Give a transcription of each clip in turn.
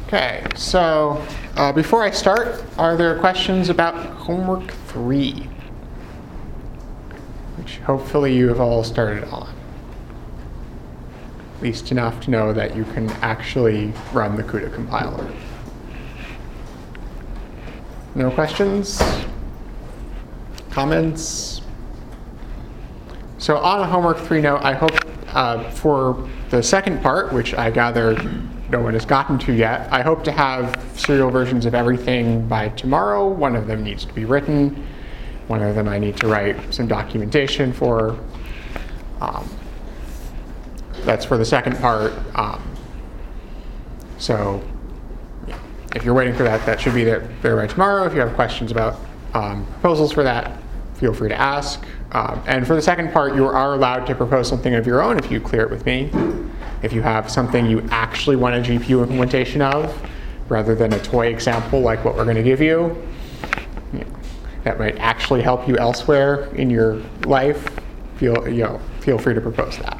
Okay, so before I start, are there questions about homework 3? Which hopefully you have all started on. At least enough to know that you can actually run the CUDA compiler. No questions? Comments? So on a homework 3 note, I hope for the second part, which I gather no one has gotten to yet, I hope to have serial versions of everything by tomorrow. One of them needs to be written. One of them I need to write some documentation for. That's for the second part. So yeah, if you're waiting for that, that should be there by tomorrow. If you have questions about proposals for that, feel free to ask. And for the second part, you are allowed to propose something of your own if you clear it with me. If you have something you actually want a GPU implementation of, rather than a toy example like what we're going to give you, that might actually help you elsewhere in your life, feel free to propose that.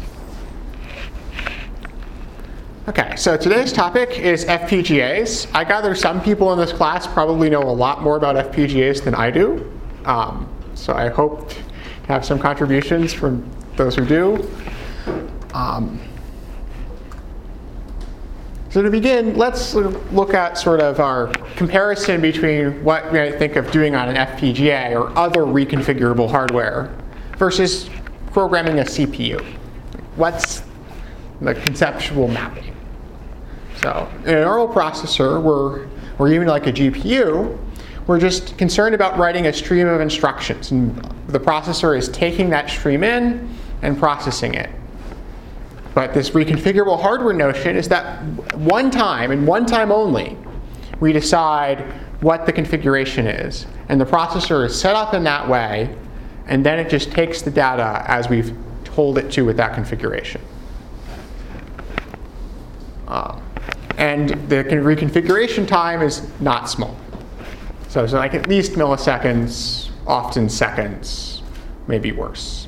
Okay, so today's topic is FPGAs. I gather some people in this class probably know a lot more about FPGAs than I do. So I hope to have some contributions from those who do. So to begin, let's look at sort of our comparison between what we might think of doing on an FPGA or other reconfigurable hardware versus programming a CPU. What's the conceptual mapping? So in a normal processor, or even like a GPU, we're just concerned about writing a stream of instructions. And the processor is taking that stream in and processing it. But this reconfigurable hardware notion is that one time, and one time only, we decide what the configuration is. And the processor is set up in that way, and then it just takes the data as we've told it to with that configuration. And the reconfiguration time is not small. So it's like at least milliseconds, often seconds, maybe worse.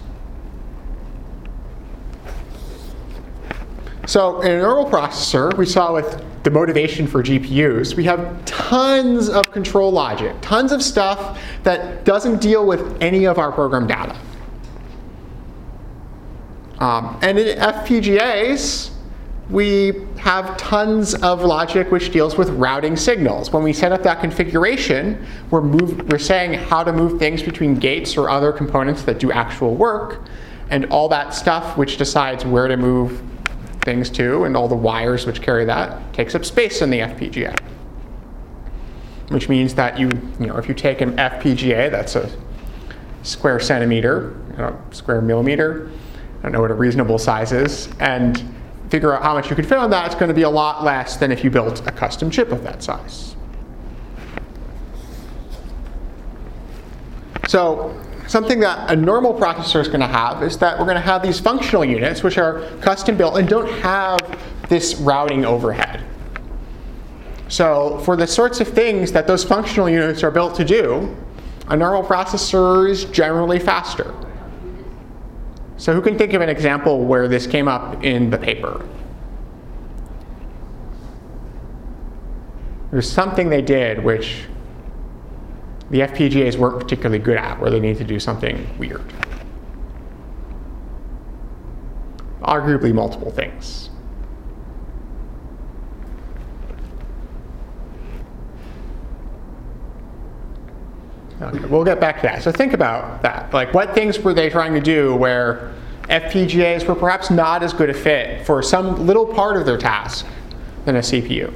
So in a normal processor, we saw with the motivation for GPUs, we have tons of control logic, tons of stuff that doesn't deal with any of our program data. And in FPGAs, we have tons of logic which deals with routing signals. When we set up that configuration, we're saying how to move things between gates or other components that do actual work, and all that stuff which decides where to move things to, and all the wires which carry that, takes up space in the FPGA. Which means that if you take an FPGA that's a square centimeter, square millimeter, I don't know what a reasonable size is, and figure out how much you could fit on that, it's going to be a lot less than if you built a custom chip of that size. So something that a normal processor is going to have is that we're going to have these functional units which are custom built and don't have this routing overhead. So for the sorts of things that those functional units are built to do, a normal processor is generally faster. So who can think of an example where this came up in the paper? There's something they did which the FPGAs weren't particularly good at, where they need to do something weird. Arguably multiple things. Okay, we'll get back to that. So think about that. Like, what things were they trying to do where FPGAs were perhaps not as good a fit for some little part of their task than a CPU?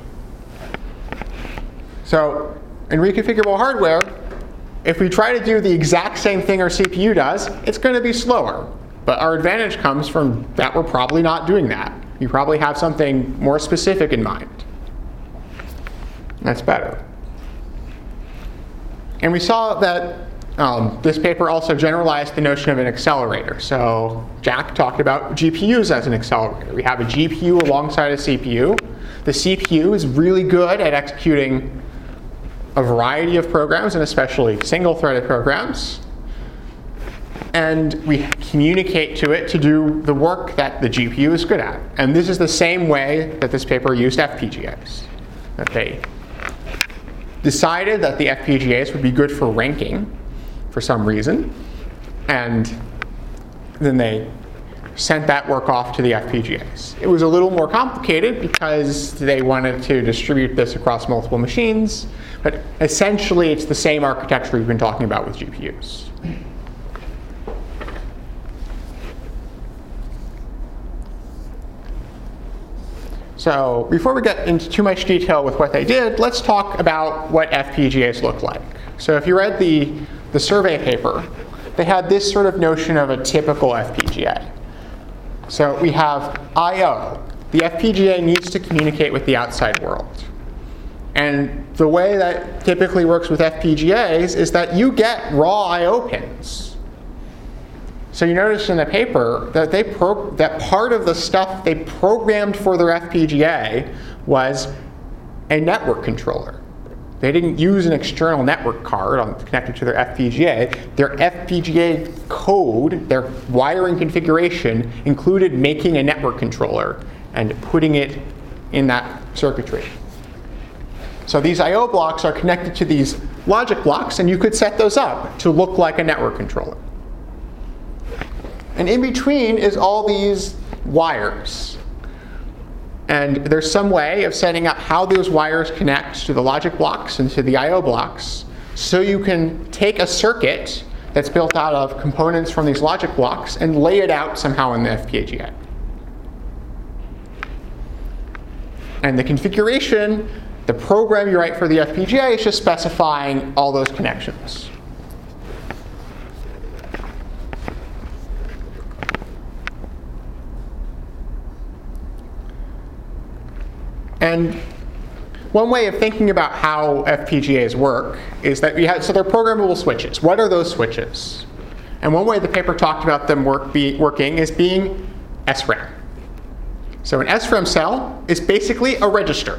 So in reconfigurable hardware, if we try to do the exact same thing our CPU does, it's going to be slower. But our advantage comes from that we're probably not doing that. You probably have something more specific in mind. That's better. And we saw that this paper also generalized the notion of an accelerator. So Jack talked about GPUs as an accelerator. We have a GPU alongside a CPU. The CPU is really good at executing a variety of programs, and especially single-threaded programs. And we communicate to it to do the work that the GPU is good at. And this is the same way that this paper used FPGAs. that they decided that the FPGAs would be good for ranking for some reason, and then they sent that work off to the FPGAs. It was a little more complicated because they wanted to distribute this across multiple machines, but essentially it's the same architecture we've been talking about with GPUs. So before we get into too much detail with what they did, let's talk about what FPGAs look like. So if you read the survey paper, they had this sort of notion of a typical FPGA. So we have I/O. The FPGA needs to communicate with the outside world. And the way that typically works with FPGAs is that you get raw I/O pins. So you notice in the paper that that part of the stuff they programmed for their FPGA was a network controller. They didn't use an external network card connected to their FPGA. Their FPGA code, their wiring configuration, included making a network controller and putting it in that circuitry. So these I/O blocks are connected to these logic blocks, and you could set those up to look like a network controller. And in between is all these wires. And there's some way of setting up how those wires connect to the logic blocks and to the I/O blocks, so you can take a circuit that's built out of components from these logic blocks and lay it out somehow in the FPGA. And the configuration, the program you write for the FPGA is just specifying all those connections. And one way of thinking about how FPGAs work is that so they're programmable switches. What are those switches? And one way the paper talked about them working is being SRAM. So an SRAM cell is basically a register.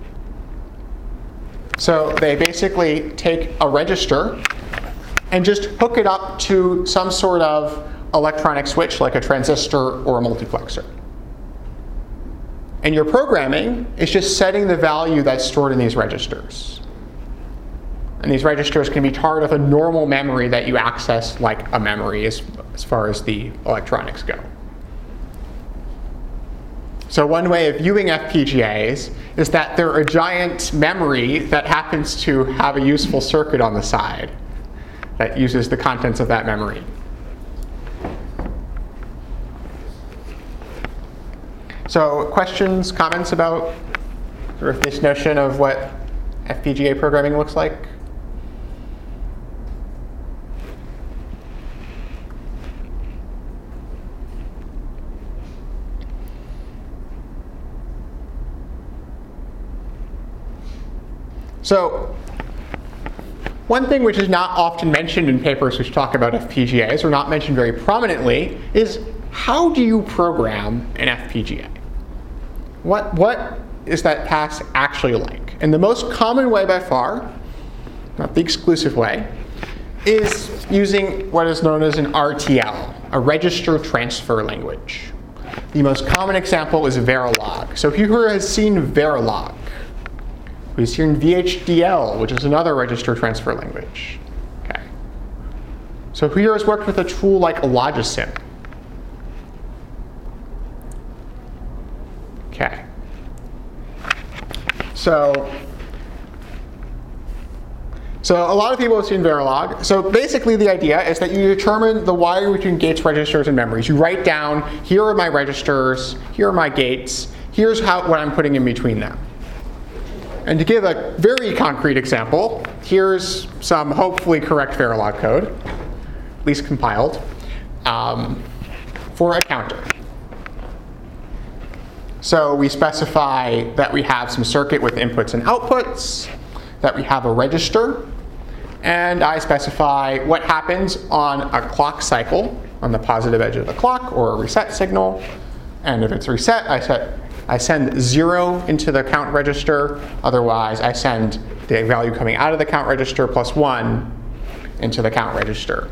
So they basically take a register and just hook it up to some sort of electronic switch, like a transistor or a multiplexer. And your programming is just setting the value that's stored in these registers. And these registers can be part of a normal memory that you access like a memory as far as the electronics go. So one way of viewing FPGAs is that they're a giant memory that happens to have a useful circuit on the side that uses the contents of that memory. So questions, comments about sort of this notion of what FPGA programming looks like? So one thing which is not often mentioned in papers which talk about FPGAs, or not mentioned very prominently, is how do you program an FPGA? What is that task actually like? And the most common way by far, not the exclusive way, is using what is known as an RTL, a register transfer language. The most common example is Verilog. So who has seen Verilog? Who's seen VHDL, which is another register transfer language? Okay. So who here has worked with a tool like Logisim? Okay. So a lot of people have seen Verilog. So basically the idea is that you determine the wiring between gates, registers, and memories. You write down, here are my registers, here are my gates, here's what I'm putting in between them. And to give a very concrete example, here's some hopefully correct Verilog code, at least compiled, for a counter. So we specify that we have some circuit with inputs and outputs, that we have a register, and I specify what happens on a clock cycle on the positive edge of the clock, or a reset signal. And if it's reset, I send 0 into the count register. Otherwise, I send the value coming out of the count register plus 1 into the count register.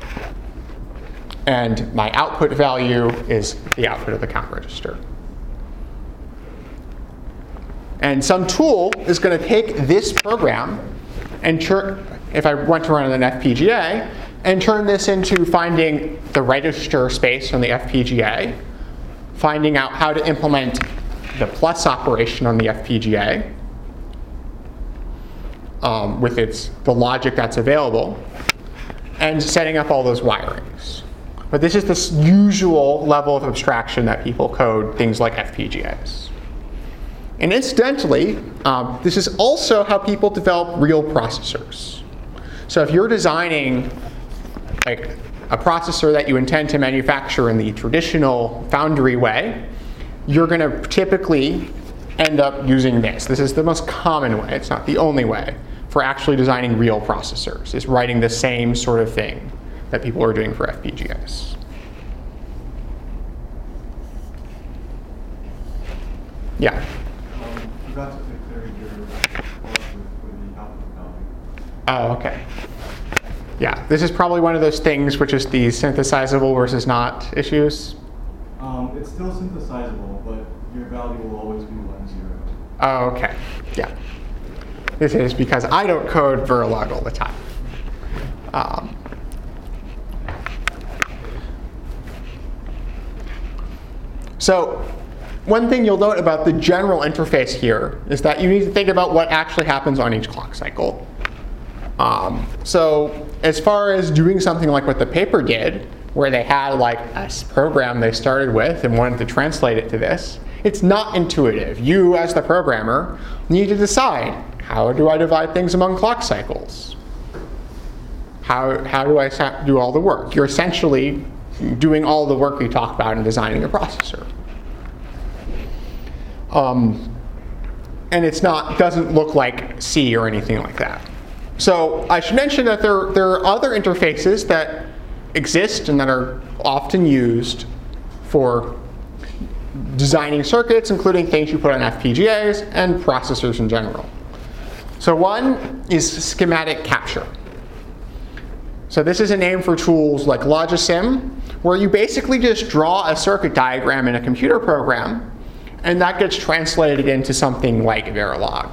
And my output value is the output of the count register. And some tool is going to take this program and if I want to run an FPGA, and turn this into finding the register space on the FPGA, finding out how to implement the plus operation on the FPGA with the logic that's available, and setting up all those wirings. But this is the usual level of abstraction that people code things like FPGAs. And incidentally, this is also how people develop real processors. So if you're designing like a processor that you intend to manufacture in the traditional foundry way, you're going to typically end up using this. This is the most common way. It's not the only way for actually designing real processors, is writing the same sort of thing that people are doing for FPGAs. Yeah? I forgot to declare your with the output value. Oh, okay. Yeah, this is probably one of those things which is the synthesizable versus not issues. It's still synthesizable, but your value will always be 1, 0. Oh, okay. Yeah. This is because I don't code Verilog all the time. So one thing you'll note about the general interface here is that you need to think about what actually happens on each clock cycle. So as far as doing something like what the paper did, where they had like a program they started with and wanted to translate it to this, it's not intuitive. You, as the programmer, need to decide, how do I divide things among clock cycles? How do I do all the work? You're essentially doing all the work we talked about in designing a processor. And it's not, doesn't look like C or anything like that. So I should mention that there are other interfaces that exist and that are often used for designing circuits, including things you put on FPGAs and processors in general. So one is schematic capture. So this is a name for tools like Logisim, where you basically just draw a circuit diagram in a computer program, and that gets translated into something like Verilog.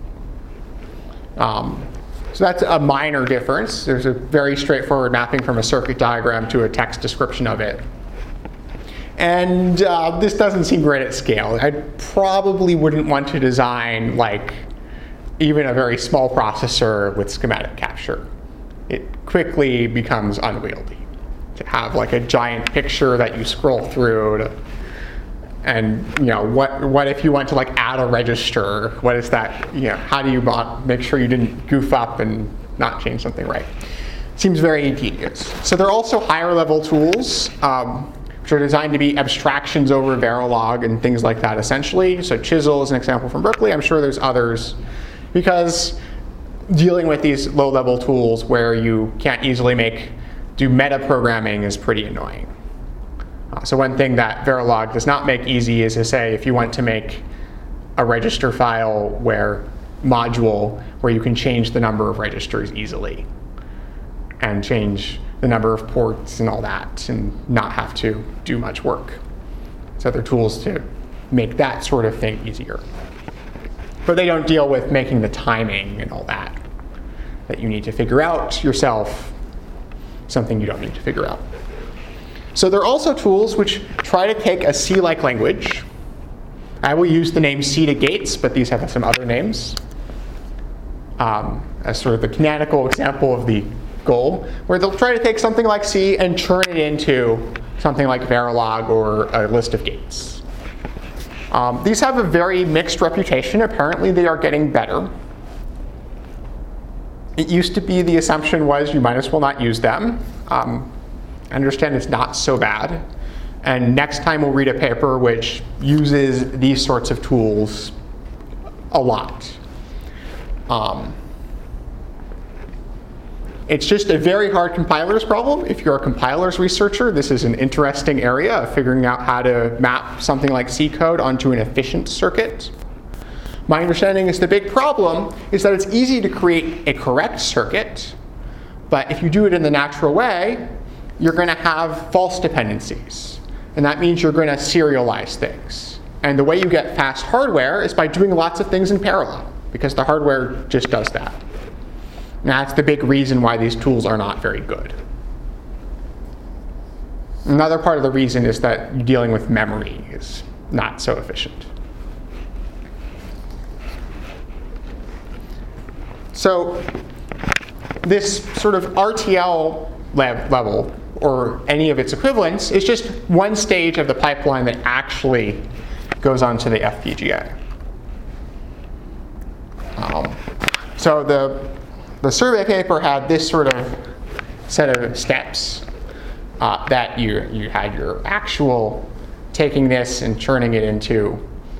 So that's a minor difference. There's a very straightforward mapping from a circuit diagram to a text description of it. And this doesn't seem great at scale. I probably wouldn't want to design like even a very small processor with schematic capture. It quickly becomes unwieldy to have like a giant picture that you scroll through and what if you want to like add a register? What is that? How do you make sure you didn't goof up and not change something right? Seems very tedious. So there are also higher level tools which are designed to be abstractions over Verilog and things like that essentially. So Chisel is an example from Berkeley. I'm sure there's others, because dealing with these low level tools where you can't easily do meta programming is pretty annoying. So one thing that Verilog does not make easy is to say if you want to make a register file module where you can change the number of registers easily and change the number of ports and all that and not have to do much work. So there are tools to make that sort of thing easier. But they don't deal with making the timing and all that you need to figure out yourself, something you don't need to figure out. So there are also tools which try to take a C-like language. I will use the name C to gates, but these have some other names as sort of the canonical example of the goal, where they'll try to take something like C and turn it into something like Verilog or a list of gates. These have a very mixed reputation. Apparently they are getting better. It used to be the assumption was you might as well not use them. I understand it's not so bad. And next time we'll read a paper which uses these sorts of tools a lot. It's just a very hard compiler's problem. If you're a compiler's researcher, this is an interesting area of figuring out how to map something like C code onto an efficient circuit. My understanding is the big problem is that it's easy to create a correct circuit, but if you do it in the natural way, you're going to have false dependencies. And that means you're going to serialize things. And the way you get fast hardware is by doing lots of things in parallel, because the hardware just does that. And that's the big reason why these tools are not very good. Another part of the reason is that dealing with memory is not so efficient. So this sort of RTL level, or any of its equivalents, is just one stage of the pipeline that actually goes onto the FPGA. So the survey paper had this sort of set of steps that you had your actual taking this and turning it into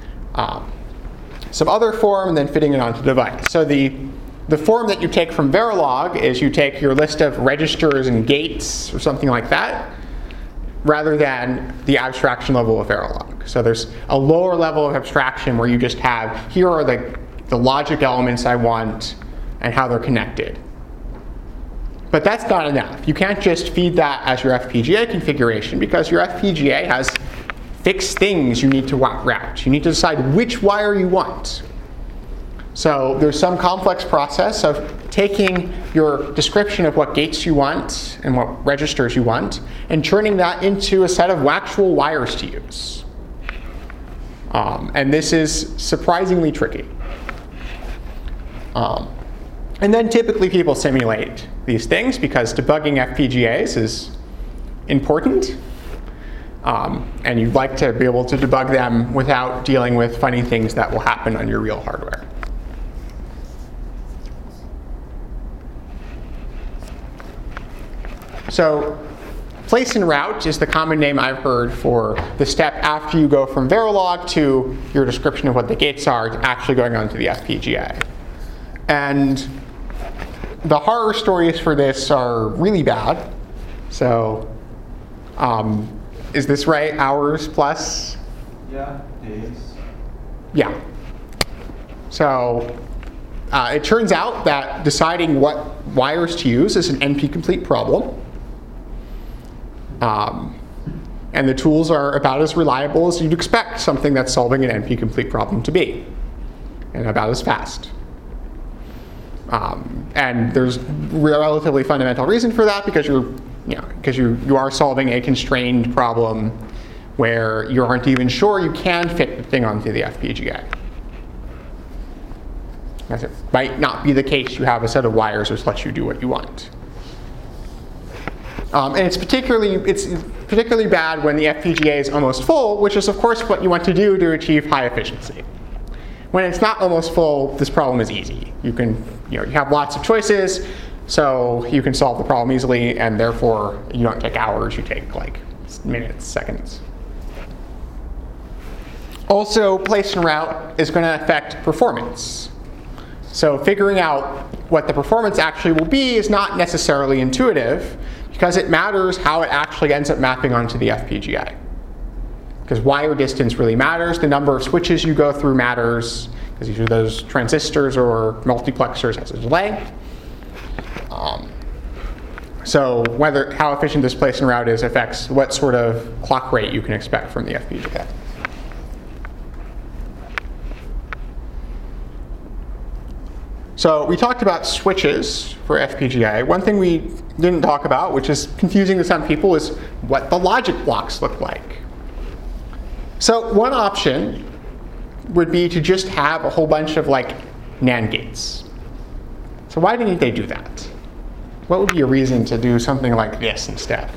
some other form and then fitting it onto the device. So the form that you take from Verilog is you take your list of registers and gates or something like that, rather than the abstraction level of Verilog. So there's a lower level of abstraction where you just have, here are the logic elements I want and how they're connected. But that's not enough. You can't just feed that as your FPGA configuration, because your FPGA has fixed things you need to route. You need to decide which wire you want. So there's some complex process of taking your description of what gates you want and what registers you want and turning that into a set of actual wires to use. And this is surprisingly tricky. And then typically people simulate these things because debugging FPGAs is important. And you'd like to be able to debug them without dealing with funny things that will happen on your real hardware. So place and route is the common name I've heard for the step after you go from Verilog to your description of what the gates are to actually going onto the FPGA. And the horror stories for this are really bad. So is this right? Hours plus? Yeah, days. Yeah. So it turns out that deciding what wires to use is an NP-complete problem. And the tools are about as reliable as you'd expect something that's solving an NP-complete problem to be, and about as fast. And there's a relatively fundamental reason for that, because you are solving a constrained problem where you aren't even sure you can fit the thing onto the FPGA. As it might not be the case you have a set of wires which lets you do what you want. And it's particularly bad when the FPGA is almost full, which is of course what you want to do to achieve high efficiency. When it's not almost full, this problem is easy. You have lots of choices, so you can solve the problem easily, and therefore you don't take hours, you take like minutes, seconds. Also, place and route is going to affect performance. So figuring out what the performance actually will be is not necessarily intuitive, because it matters how it actually ends up mapping onto the FPGA. Because wire distance really matters. The number of switches you go through matters, because either those transistors or multiplexers has a delay. So how efficient this place and route is affects what sort of clock rate you can expect from the FPGA. So we talked about switches for FPGA. One thing we didn't talk about, which is confusing to some people, is what the logic blocks look like. So one option would be to just have a whole bunch of NAND gates. So why didn't they do that? What would be a reason to do something like this instead?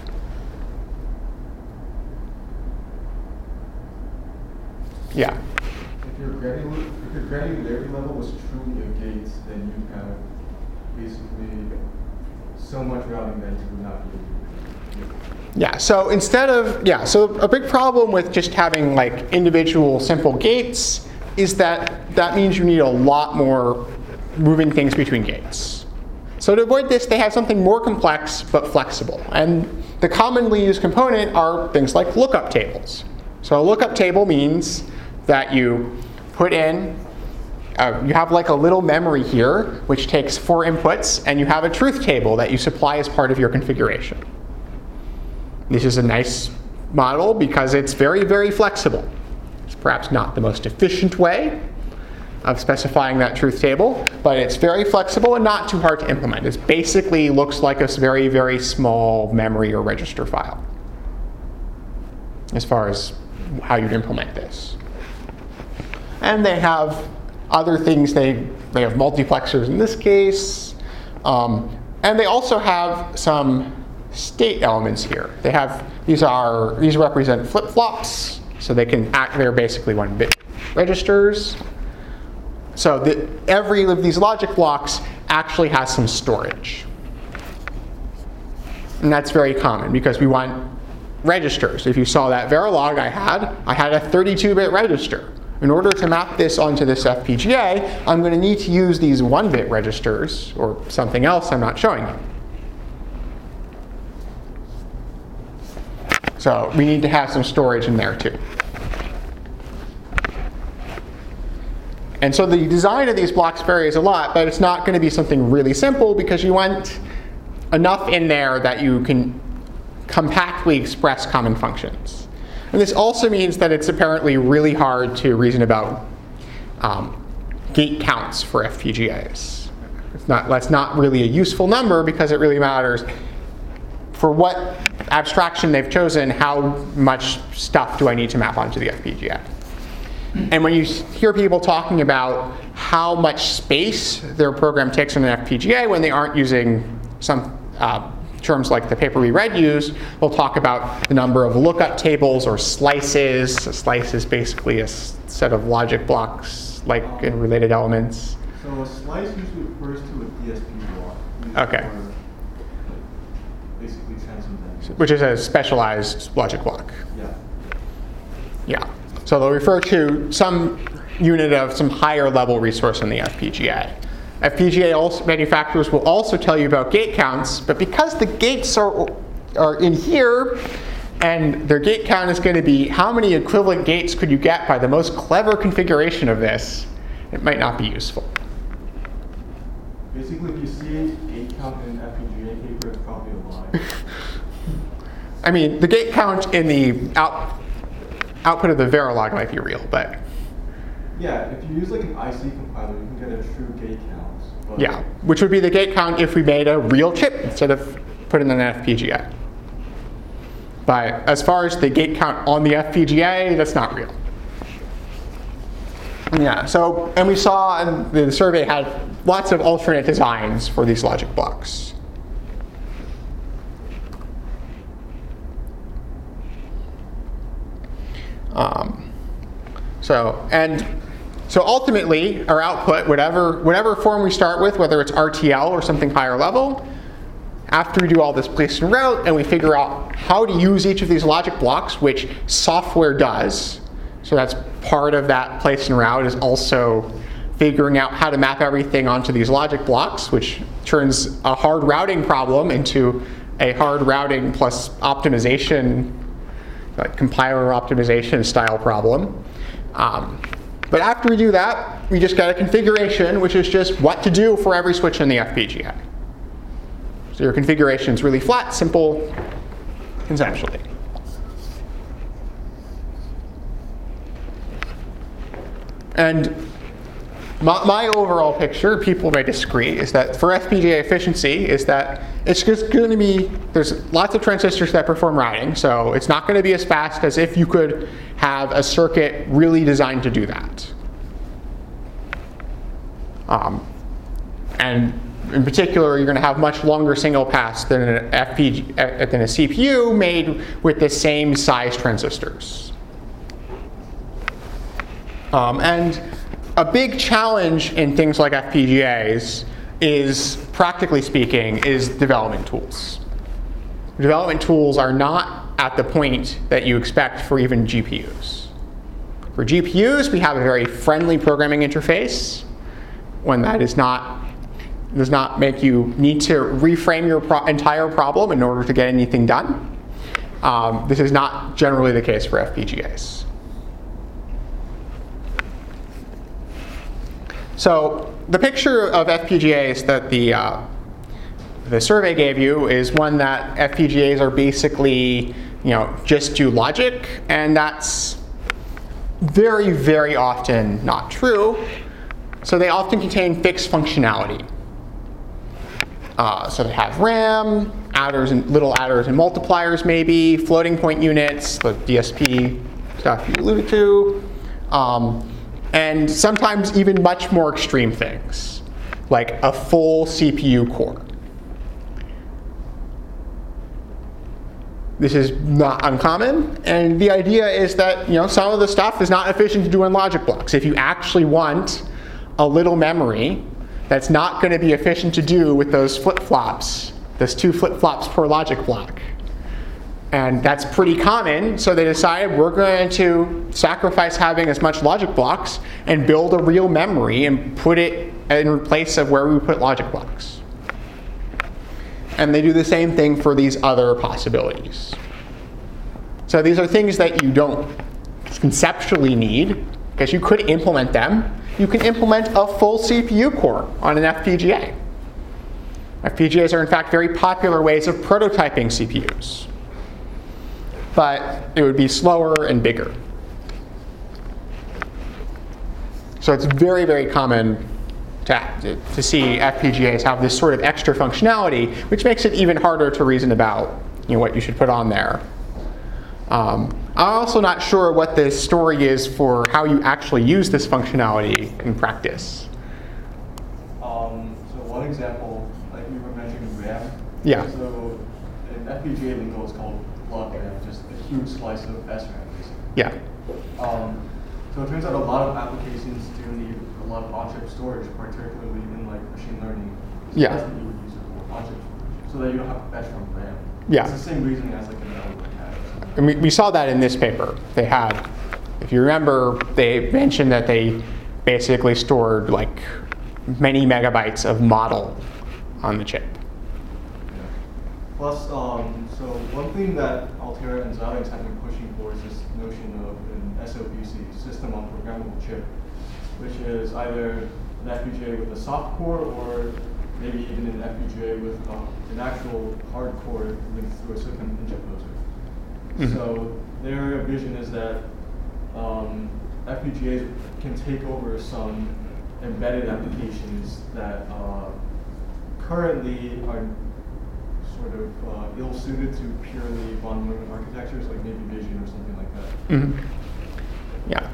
Yeah. If your granularity level was truly a gate, then you have basically so much routing that you would not be able to do. Yeah, so so a big problem with just having individual simple gates is that means you need a lot more moving things between gates. So to avoid this, they have something more complex but flexible. And the commonly used component are things like lookup tables. So a lookup table means that you put in, you have a little memory here, which takes 4 inputs, and you have a truth table that you supply as part of your configuration. This is a nice model because it's very, very flexible. It's perhaps not the most efficient way of specifying that truth table, but it's very flexible and not too hard to implement. It basically looks like a very, very small memory or register file as far as how you'd implement this. And they have other things. They have multiplexers in this case. And they also have some state elements here. They have, these represent flip-flops, so they can act, they're basically 1-bit registers. So every of these logic blocks actually has some storage. And that's very common because we want registers. If you saw that Verilog I had a 32-bit register. In order to map this onto this FPGA, I'm going to need to use these 1-bit registers or something else I'm not showing you. So we need to have some storage in there too. And so the design of these blocks varies a lot, but it's not going to be something really simple because you want enough in there that you can compactly express common functions. And this also means that it's apparently really hard to reason about gate counts for FPGAs. That's not really a useful number because it really matters for what abstraction they've chosen, how much stuff do I need to map onto the FPGA. And when you hear people talking about how much space their program takes on an FPGA when they aren't using some terms like the paper we read use, we'll talk about the number of lookup tables or slices. A slice is basically a set of logic blocks like in related elements. So a slice usually refers to a DSP block. Okay. Basically transcendental. Which is a specialized logic block. Yeah. Yeah. So they'll refer to some unit of some higher level resource in the FPGA. FPGA manufacturers will also tell you about gate counts, but because the gates are in here, and their gate count is going to be how many equivalent gates could you get by the most clever configuration of this, it might not be useful. Basically, if you see gate count in an FPGA paper, it's probably a lie. I mean, the gate count in the output of the Verilog might be real, but yeah, if you use like an IC compiler, you can get a true gate count. But yeah, which would be the gate count if we made a real chip instead of putting in an FPGA. But as far as the gate count on the FPGA, that's not real. Yeah, so, and we saw, and the survey had lots of alternate designs for these logic blocks. So ultimately, our output, whatever form we start with, whether it's RTL or something higher level, after we do all this place and route and we figure out how to use each of these logic blocks, which software does, so that's part of that place and route is also figuring out how to map everything onto these logic blocks, which turns a hard routing problem into a hard routing plus optimization, like compiler optimization style problem. But after we do that, we just get a configuration, which is just what to do for every switch in the FPGA. So your configuration is really flat, simple, conceptually. And my overall picture, people may disagree, is that for FPGA efficiency is that it's just going to be, there's lots of transistors that perform routing, so it's not going to be as fast as if you could have a circuit really designed to do that. And in particular, you're going to have much longer single pass than than a CPU made with the same size transistors. And a big challenge in things like FPGAs is, practically speaking, is development tools. Development tools are not at the point that you expect for even GPUs. For GPUs, we have a very friendly programming interface, one that does not make you need to reframe your entire problem in order to get anything done. This is not generally the case for FPGAs. So the picture of FPGAs that the survey gave you is one that FPGAs are basically, just do logic, and that's very, very often not true. So they often contain fixed functionality. So they have RAM, adders and little adders and multipliers maybe, floating point units, the DSP stuff you alluded to, and sometimes even much more extreme things, like a full CPU core. This is not uncommon, and the idea is that some of the stuff is not efficient to do in logic blocks. If you actually want a little memory that's not going to be efficient to do with those flip-flops, those 2 flip-flops per logic block. And that's pretty common, so they decided we're going to sacrifice having as much logic blocks and build a real memory and put it in place of where we put logic blocks. And they do the same thing for these other possibilities. So these are things that you don't conceptually need, because you could implement them. You can implement a full CPU core on an FPGA. FPGAs are in fact very popular ways of prototyping CPUs. But it would be slower and bigger. So it's very, very common to see FPGAs have this sort of extra functionality, which makes it even harder to reason about what you should put on there. I'm also not sure what the story is for how you actually use this functionality in practice. So one example, like you were mentioning RAM. Yeah. So in FPGA lingo, it's called block RAM, just a huge slice of SRAM, basically. Yeah. So it turns out a lot of applications do need a lot of on-chip storage, particularly in like machine learning. So Yeah. that's what you would use it for, on-chip storage, so that you don't have to fetch from RAM. Yeah. It's the same reasoning as like a network has. And we saw that in this paper. They had, if you remember, they mentioned that they basically stored like many megabytes of model on the chip. Yeah. Plus, so one thing that Altera and Xilinx have been pushing for is this notion of an SOPC, system on programmable chip, which is either an FPGA with a soft core or maybe even an FPGA with an actual hard core linked through a silicon interposer. Mm-hmm. So their vision is that FPGAs can take over some embedded applications that currently are sort of ill-suited to purely von Neumann architectures, like maybe Vision or something like that. Mm-hmm. Yeah.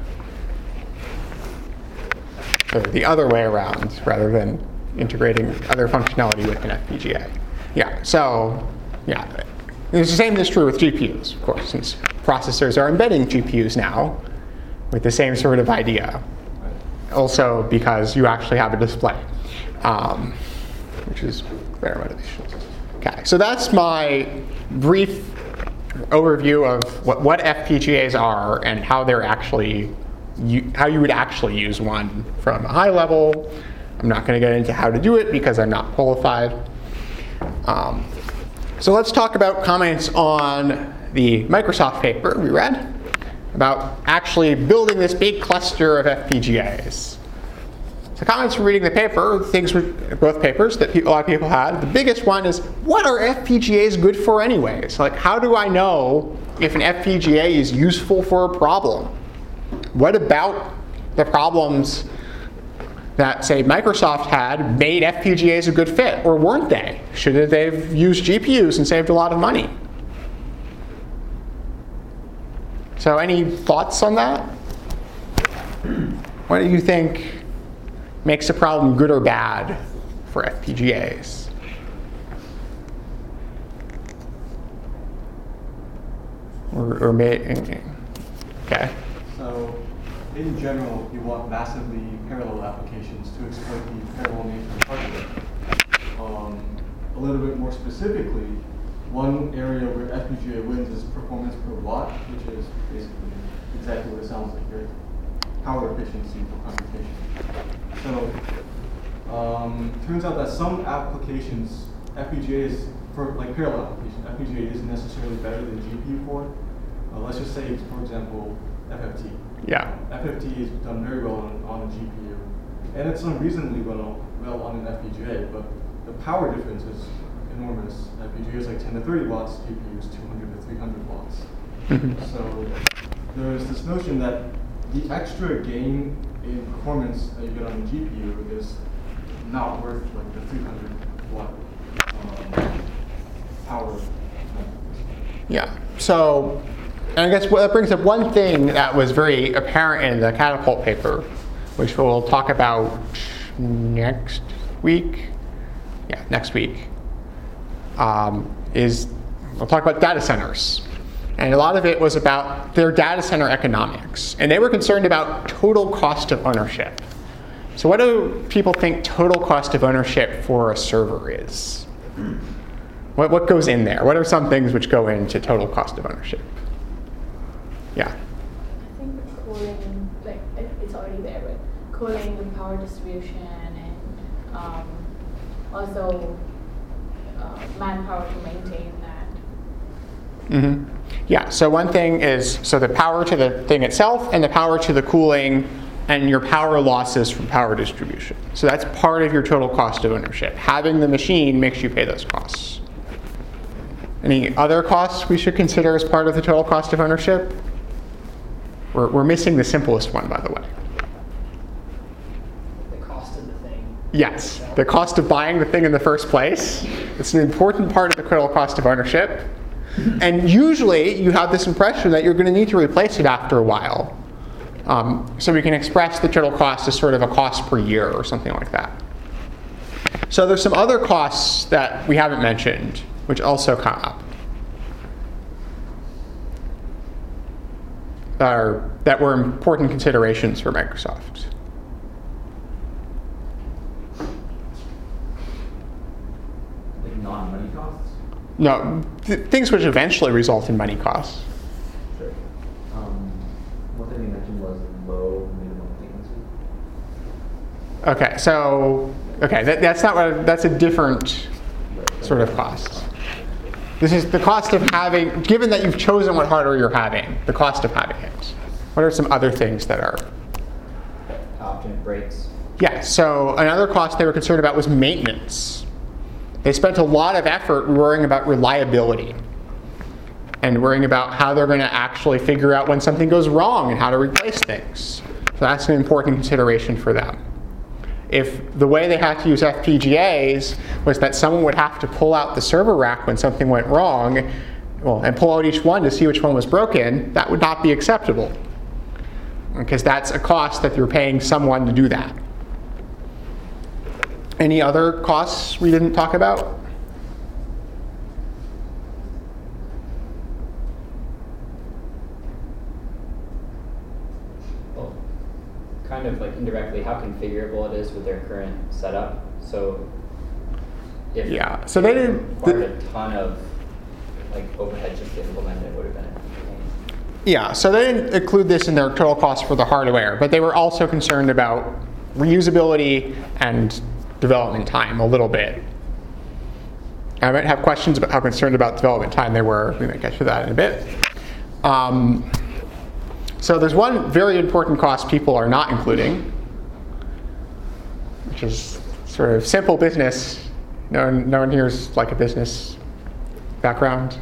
So the other way around, rather than integrating other functionality with an FPGA. Yeah. So yeah. The same is true with GPUs, of course, since processors are embedding GPUs now with the same sort of idea. Also because you actually have a display, which is their motivation. Okay, so that's my brief overview of what FPGAs are and how they're actually, how you would actually use one from a high level. I'm not going to get into how to do it because I'm not qualified. So let's talk about comments on the Microsoft paper we read about actually building this big cluster of FPGAs. So comments from reading the paper, things with both papers that a lot of people had. The biggest one is, what are FPGAs good for anyways? Like, how do I know if an FPGA is useful for a problem? What about the problems that, say, Microsoft had made FPGAs a good fit, or weren't they? Shouldn't they have used GPUs and saved a lot of money? So any thoughts on that? What do you think makes a problem good or bad for FPGAs? Okay. So in general, you want massively parallel applications to exploit the parallel nature of hardware. A little bit more specifically, one area where FPGA wins is performance per watt, which is basically exactly what it sounds like here. Power efficiency for computation. So turns out that some applications, FPGAs, for like parallel application, FPGA isn't necessarily better than GPU for. Let's just say, for example, FFT. Yeah. FFT is done very well on a GPU, and it's done reasonably well on an FPGA, but the power difference is enormous. FPGA is like 10 to 30 watts, GPU is 200 to 300 watts. So there's this notion that the extra gain in performance that you get on the GPU is not worth like the 300 watt power. Yeah. So, and I guess that brings up one thing that was very apparent in the Catapult paper, which we'll talk about next week. Yeah, next week. Is we'll talk about data centers. And a lot of it was about their data center economics. And they were concerned about total cost of ownership. So what do people think total cost of ownership for a server is? What goes in there? What are some things which go into total cost of ownership? Yeah. I think the cooling, like it's already there, but cooling, the power distribution, and also manpower to maintain that. Mm-hmm. Yeah, so one thing is, so the power to the thing itself and the power to the cooling and your power losses from power distribution. So that's part of your total cost of ownership. Having the machine makes you pay those costs. Any other costs we should consider as part of the total cost of ownership? We're missing the simplest one, by the way. The cost of the thing. Yes, the cost of buying the thing in the first place. It's an important part of the total cost of ownership. And usually you have this impression that you're going to need to replace it after a while. So we can express the total cost as sort of a cost per year or something like that. So there's some other costs that we haven't mentioned, which also come up. That were important considerations for Microsoft. Like non-money costs? No, things which eventually result in money costs. Sure. One thing you mentioned was low minimum latency. Okay, so that's not what that's a different sort of cost. This is the cost of having, given that you've chosen what hardware you're having, the cost of having it. What are some other things that are? How often it breaks. Yeah, so another cost they were concerned about was maintenance. They spent a lot of effort worrying about reliability and worrying about how they're going to actually figure out when something goes wrong and how to replace things. So that's an important consideration for them. If the way they had to use FPGAs was that someone would have to pull out the server rack when something went wrong, and pull out each one to see which one was broken, that would not be acceptable. Because that's a cost that you're paying someone to do that. Any other costs we didn't talk about? Well, kind of like indirectly, how configurable it is with their current setup. So if Yeah, so they didn't. required a ton of like overhead just to implement it, would have been a pain. Yeah, so they didn't include this in their total cost for the hardware, but they were also concerned about reusability and development time a little bit. I might have questions about how concerned about development time they were. We might get to that in a bit. So there's one very important cost people are not including, which is sort of simple business. No one here's like a business background.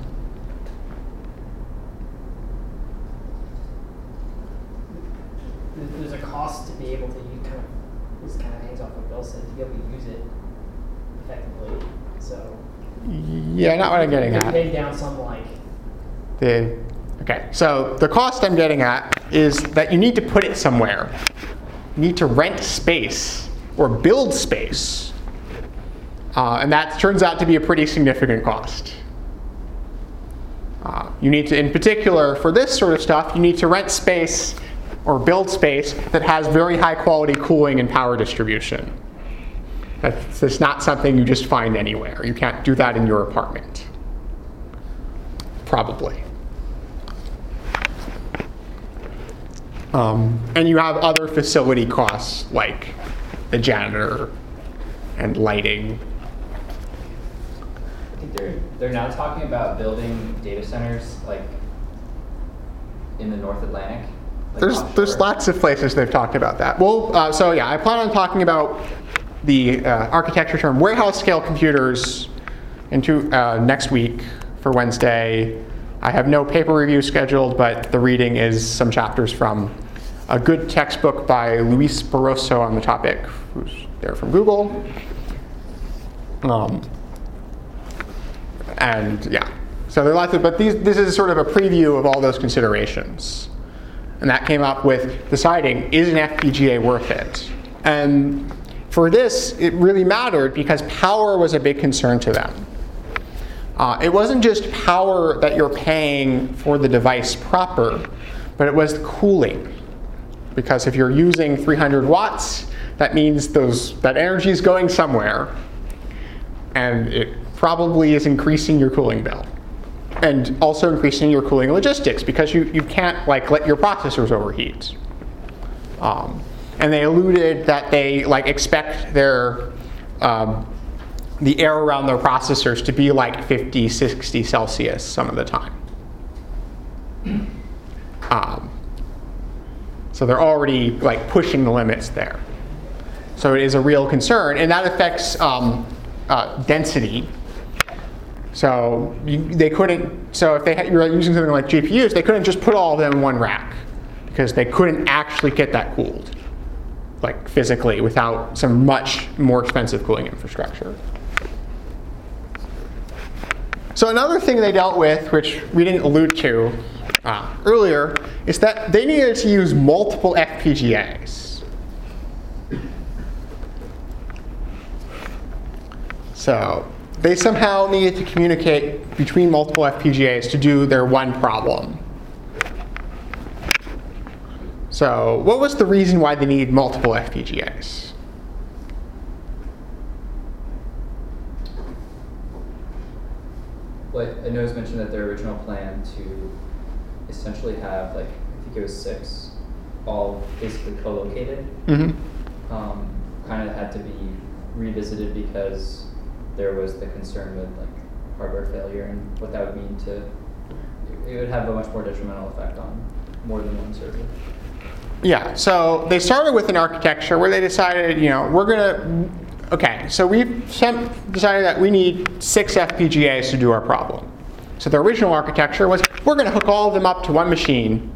There's a cost to be able to use this kind of hangs off what Bill said, to be able to use it effectively. So Yeah, not what I'm getting you're at. paying down some like Okay, so the cost I'm getting at is that you need to put it somewhere. You need to rent space or build space. And that turns out to be a pretty significant cost. You need to, in particular, for this sort of stuff, you need to rent space or build space that has very high quality cooling and power distribution. That's not something you just find anywhere. You can't do that in your apartment. Probably. And you have other facility costs like the janitor and lighting. I think they're now talking about building data centers like in the North Atlantic. Like There's offshore. lots of places they've talked about that. Well, so yeah, I plan on talking about the architecture term warehouse scale computers next week for Wednesday. I have no paper review scheduled, but the reading is some chapters from a good textbook by Luis Barroso on the topic, who's there from Google. And yeah, so there are lots of, but this is sort of a preview of all those considerations. And that came up with deciding, is an FPGA worth it? And for this, it really mattered because power was a big concern to them. It wasn't just power that you're paying for the device proper, but it was cooling. Because if you're using 300 watts, that means that energy is going somewhere. And it probably is increasing your cooling bill. And also increasing your cooling logistics, because you can't let your processors overheat. And they alluded that they expect their the air around their processors to be 50, 60 Celsius some of the time. So they're already pushing the limits there. So it is a real concern, and that affects density. So they couldn't. So if you were using something like GPUs, they couldn't just put all of them in one rack because they couldn't actually get that cooled, physically, without some much more expensive cooling infrastructure. So another thing they dealt with, which we didn't allude to earlier, is that they needed to use multiple FPGAs. So they somehow needed to communicate between multiple FPGAs to do their one problem. So what was the reason why they needed multiple FPGAs? Well, I know it was mentioned that their original plan to essentially have, I think it was 6, all basically co-located, kind of had to be revisited because there was the concern with hardware failure and what that would mean it would have a much more detrimental effect on more than one server. Yeah, so they started with an architecture where they decided, so we've decided that we need 6 FPGAs to do our problem. So the original architecture was, we're going to hook all of them up to one machine,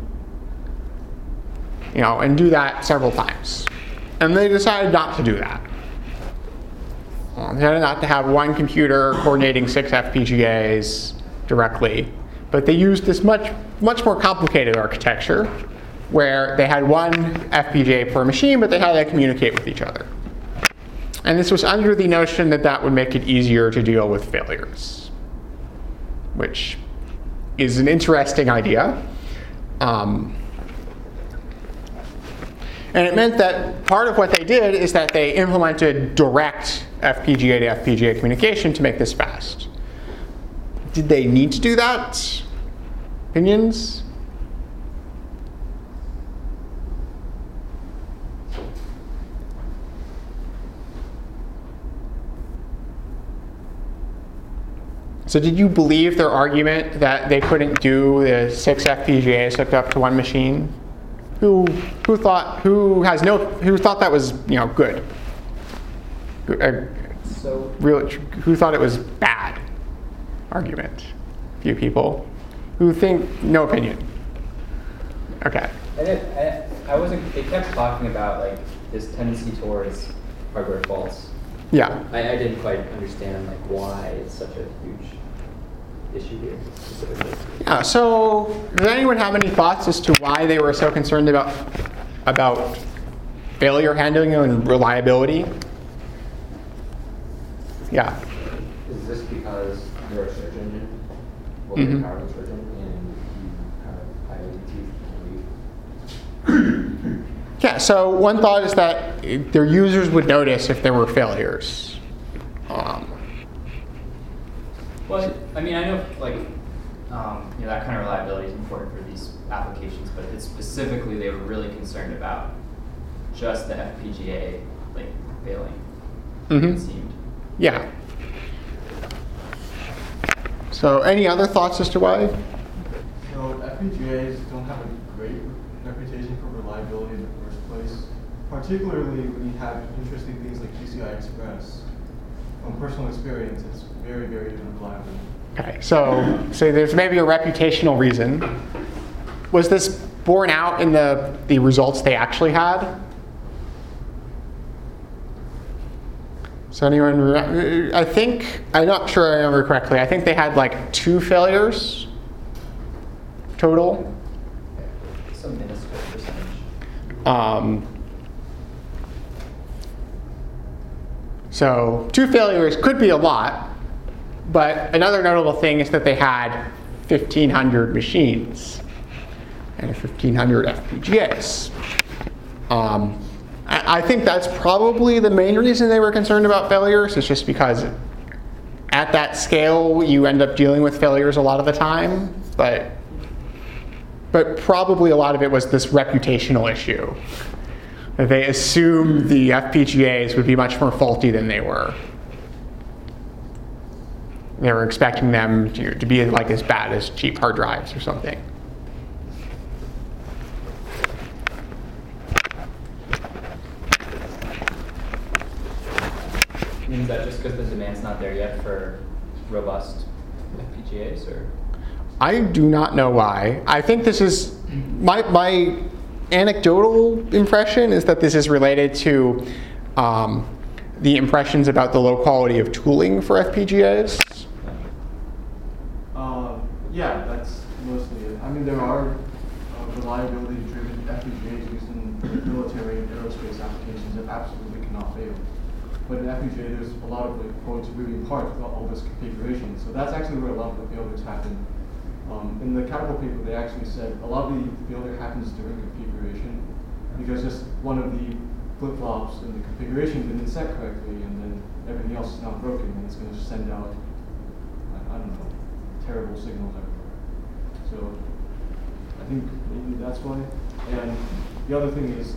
and do that several times. And they decided not to do that. They decided not to have one computer coordinating 6 FPGAs directly, but they used this much more complicated architecture where they had one FPGA per machine, but they had to communicate with each other. And this was under the notion that that would make it easier to deal with failures, which is an interesting idea. And it meant that part of what they did is that they implemented direct FPGA to FPGA communication to make this fast. Did they need to do that? Opinions? So did you believe their argument that they couldn't do the 6 FPGAs hooked up to one machine? Who thought that was good? So Really, who thought it was bad argument? A few people who think no opinion. Okay. I wasn't. They kept talking about this tendency towards hardware faults. Yeah. I didn't quite understand why it's such a huge issue here specifically. Yeah. So does anyone have any thoughts as to why they were so concerned about failure handling and reliability? Yeah. Is this because you're a search engine? Well, you're a powerful search engine, and you have IoT? Yeah, so one thought is that their users would notice if there were failures. Well, I mean, I know that kind of reliability is important for these applications, but it's specifically they were really concerned about just the FPGA failing. It seemed. Yeah. So any other thoughts as to why? FPGAs don't have a great reputation for reliability in the first place, particularly when you have interesting things like PCI Express. From personal experience, it's very, very unreliable. Okay, so there's maybe a reputational reason. Was this borne out in the results they actually had. So anyone, I think, I'm not sure I remember correctly, I think they had like 2 failures total. Some minuscule percentage. So 2 failures could be a lot, but another notable thing is that they had 1,500 machines and 1,500 FPGAs. I think that's probably the main reason they were concerned about failures, is just because at that scale you end up dealing with failures a lot of the time, but probably a lot of it was this reputational issue. They assumed the FPGAs would be much more faulty than they were. They were expecting them to be like as bad as cheap hard drives or something. I mean, is that just because the demand's not there yet for robust FPGAs, or? I do not know why. I think this is, my anecdotal impression is that this is related to the impressions about the low quality of tooling for FPGAs. Yeah, that's mostly it. I mean, there are reliability-driven FPGAs used in military and aerospace applications that absolutely cannot fail. But in FPGA, there's a lot of going to moving parts with all this configuration. So that's actually where a lot of the failures happen. In the Catapult paper, they actually said a lot of the failure happens during configuration because just one of the flip-flops in the configuration didn't set correctly, and then everything else is now broken, and it's going to send out, I don't know, terrible signals everywhere. So I think maybe that's why. And the other thing is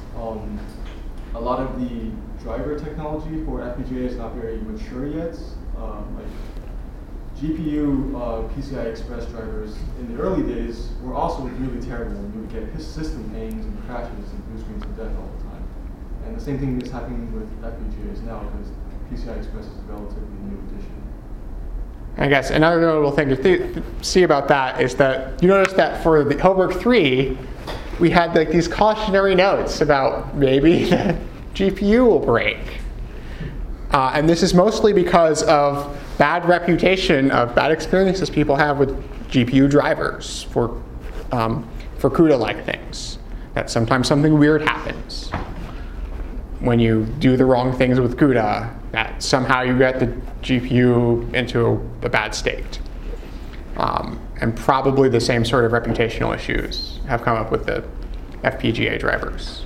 a lot of the driver technology for FPGA is not very mature yet. Like GPU PCI Express drivers in the early days were also really terrible, and you would get system hangs and crashes and blue screens of death all the time. And the same thing is happening with FPGAs now, because PCI Express is a relatively new addition. I guess another notable thing to see about that is that you notice that for the Hilbert 3, we had like these cautionary notes about maybe the GPU will break. And this is mostly because of bad reputation of bad experiences people have with GPU drivers for CUDA-like things. That sometimes something weird happens when you do the wrong things with CUDA, that somehow you get the GPU into a bad state. And probably the same sort of reputational issues have come up with the FPGA drivers.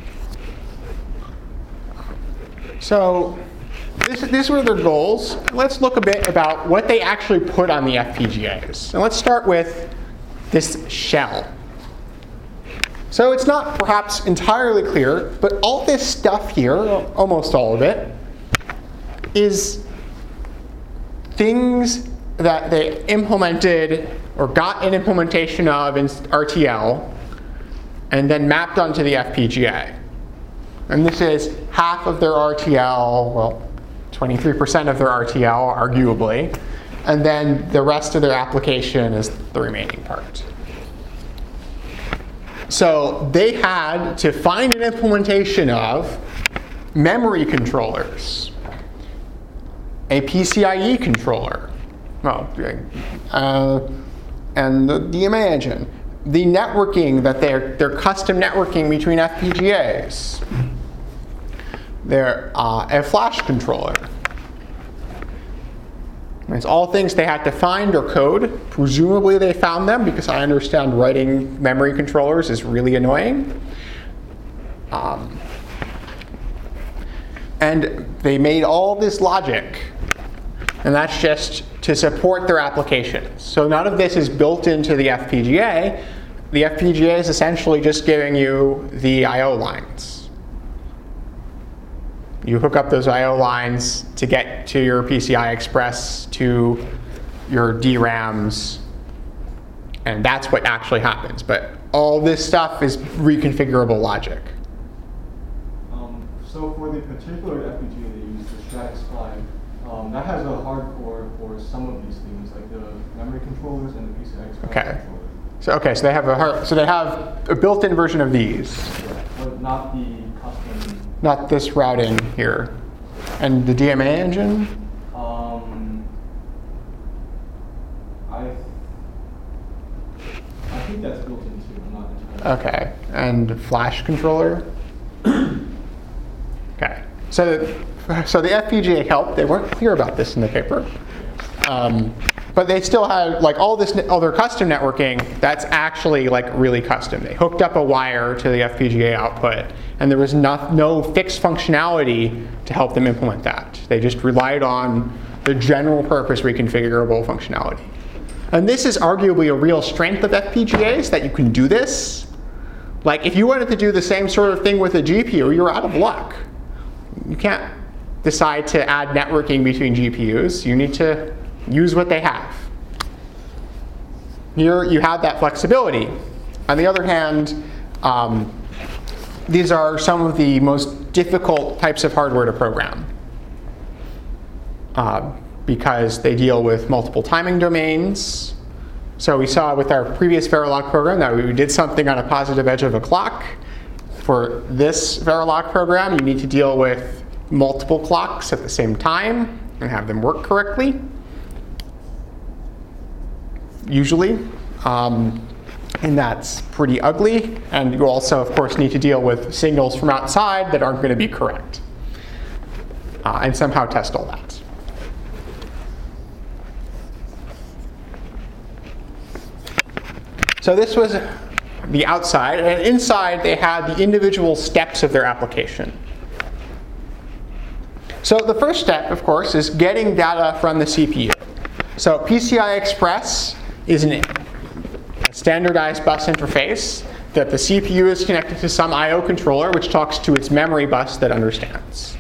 So these were their goals. Let's look a bit about what they actually put on the FPGAs. And let's start with this shell. So it's not perhaps entirely clear, but all this stuff here, almost all of it, is things that they implemented or got an implementation of in RTL and then mapped onto the FPGA. And this is half of their RTL, well, 23% of their RTL, arguably, and then the rest of their application is the remaining part. So they had to find an implementation of memory controllers, a PCIe controller, well, and the Imagine, the networking that they're custom networking between FPGAs, they're a flash controller. It's all things they had to find or code. Presumably they found them, because I understand writing memory controllers is really annoying. And they made all this logic. And that's just to support their applications. So none of this is built into the FPGA. The FPGA is essentially just giving you the I/O lines. You hook up those I/O lines to get to your PCI Express, to your DRAMs, and that's what actually happens. But all this stuff is reconfigurable logic. So for the particular FPGA they use, the Stratix 5, that has a hard core for some of these things, like the memory controllers and the PCI Express controller. So they have a built-in version of these, But not the custom. not this routing here. And the DMA engine? I think that's built into. I'm not entirely. Okay, and Flash controller? Okay, so the FPGA helped. They weren't clear about this in the paper. But they still had, like, all their custom networking, that's actually, like, really custom. They hooked up a wire to the FPGA output, and there was no fixed functionality to help them implement that. They just relied on the general purpose reconfigurable functionality. And this is arguably a real strength of FPGAs, that you can do this. Like, if you wanted to do the same sort of thing with a GPU, you're out of luck. You can't decide to add networking between GPUs. You need to use what they have. Here you have that flexibility. On the other hand, these are some of the most difficult types of hardware to program because they deal with multiple timing domains. So we saw with our previous Verilog program that we did something on a positive edge of a clock. For this Verilog program, you need to deal with multiple clocks at the same time and have them work correctly, usually. And that's pretty ugly. And you also, of course, need to deal with signals from outside that aren't going to be correct and somehow test all that. So this was the outside, and inside they had the individual steps of their application. So the first step, of course, is getting data from the CPU. So PCI Express is a standardized bus interface that the CPU is connected to some I/O controller, which talks to its memory bus that understands.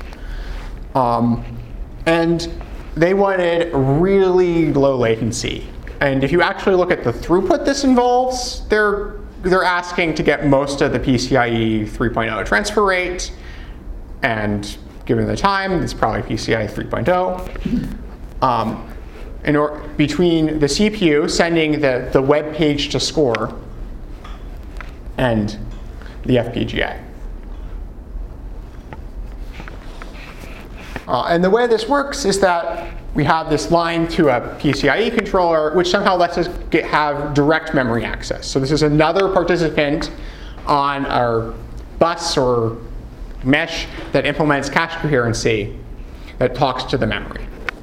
And they wanted really low latency. And if you actually look at the throughput this involves, they're asking to get most of the PCIe 3.0 transfer rate, and given the time, it's probably PCIe 3.0. Between the CPU sending the web page to score and the FPGA. And the way this works is that we have this line to a PCIe controller, which somehow lets us have direct memory access. So this is another participant on our bus or mesh that implements cache coherency that talks to the memory.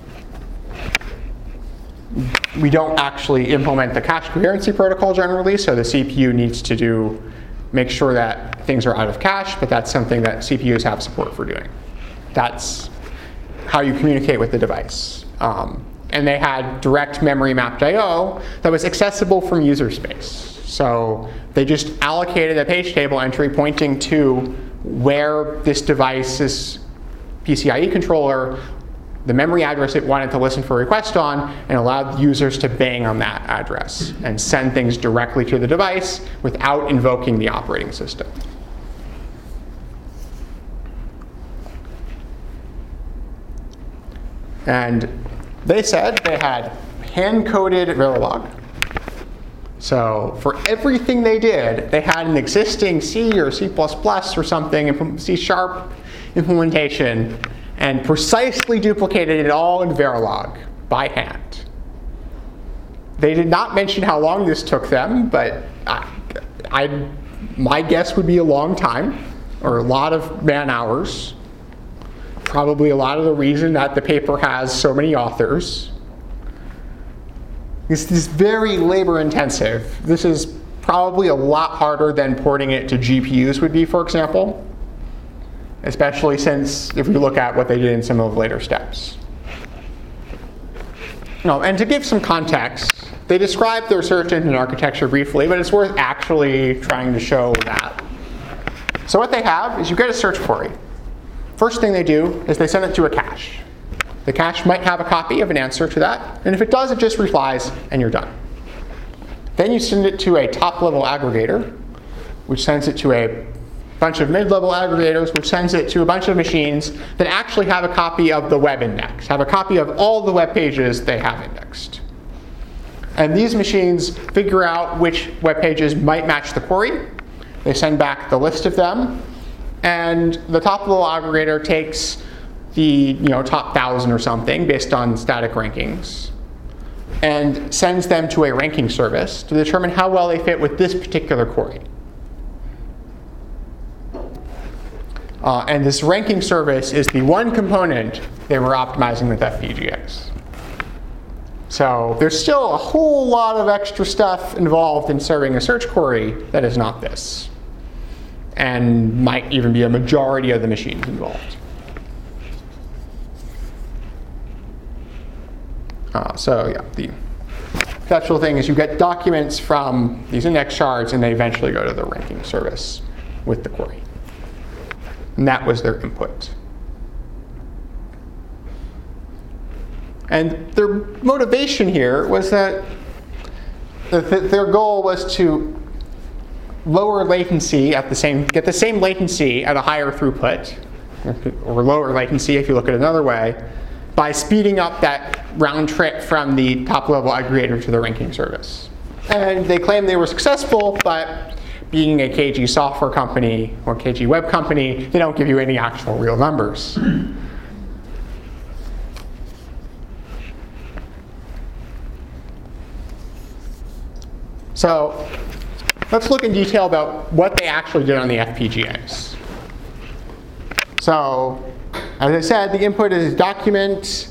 We don't actually implement the cache coherency protocol generally, so the CPU needs to make sure that things are out of cache, but that's something that CPUs have support for doing. That's how you communicate with the device. And they had direct memory mapped I/O that was accessible from user space. So they just allocated a page table entry pointing to where this device's PCIe controller, the memory address it wanted to listen for a request on, and allowed users to bang on that address and send things directly to the device without invoking the operating system. And they said they had hand-coded Verilog. So for everything they did, they had an existing C or C++ or something, C# implementation, and precisely duplicated it all in Verilog by hand. They did not mention how long this took them, but my guess would be a long time, or a lot of man hours. Probably a lot of the reason that the paper has so many authors. This is very labor intensive. This is probably a lot harder than porting it to GPUs would be, for example. Especially since if we look at what they did in some of the later steps. And to give some context, they described their search engine architecture briefly, but it's worth actually trying to show that. So what they have is you get a search query. First thing they do is they send it to a cache. The cache might have a copy of an answer to that, and if it does, it just replies, and you're done. Then you send it to a top-level aggregator, which sends it to a bunch of mid-level aggregators, which sends it to a bunch of machines that actually have a copy of the web index, have a copy of all the web pages they have indexed. And these machines figure out which web pages might match the query. They send back the list of them. And the top-level aggregator takes the top 1,000 or something based on static rankings and sends them to a ranking service to determine how well they fit with this particular query. And this ranking service is the one component they were optimizing with FPGAs. So there's still a whole lot of extra stuff involved in serving a search query that is not this, and might even be a majority of the machines involved. So yeah, the conceptual thing is you get documents from these index shards, and they eventually go to the ranking service with the query. And that was their input. And their motivation here was that their goal was to lower latency at get the same latency at a higher throughput, or lower latency if you look at it another way, by speeding up that round trip from the top-level aggregator to the ranking service. And they claimed they were successful, but being a KG software company or KG web company, they don't give you any actual real numbers. So let's look in detail about what they actually did on the FPGAs. So as I said, the input is document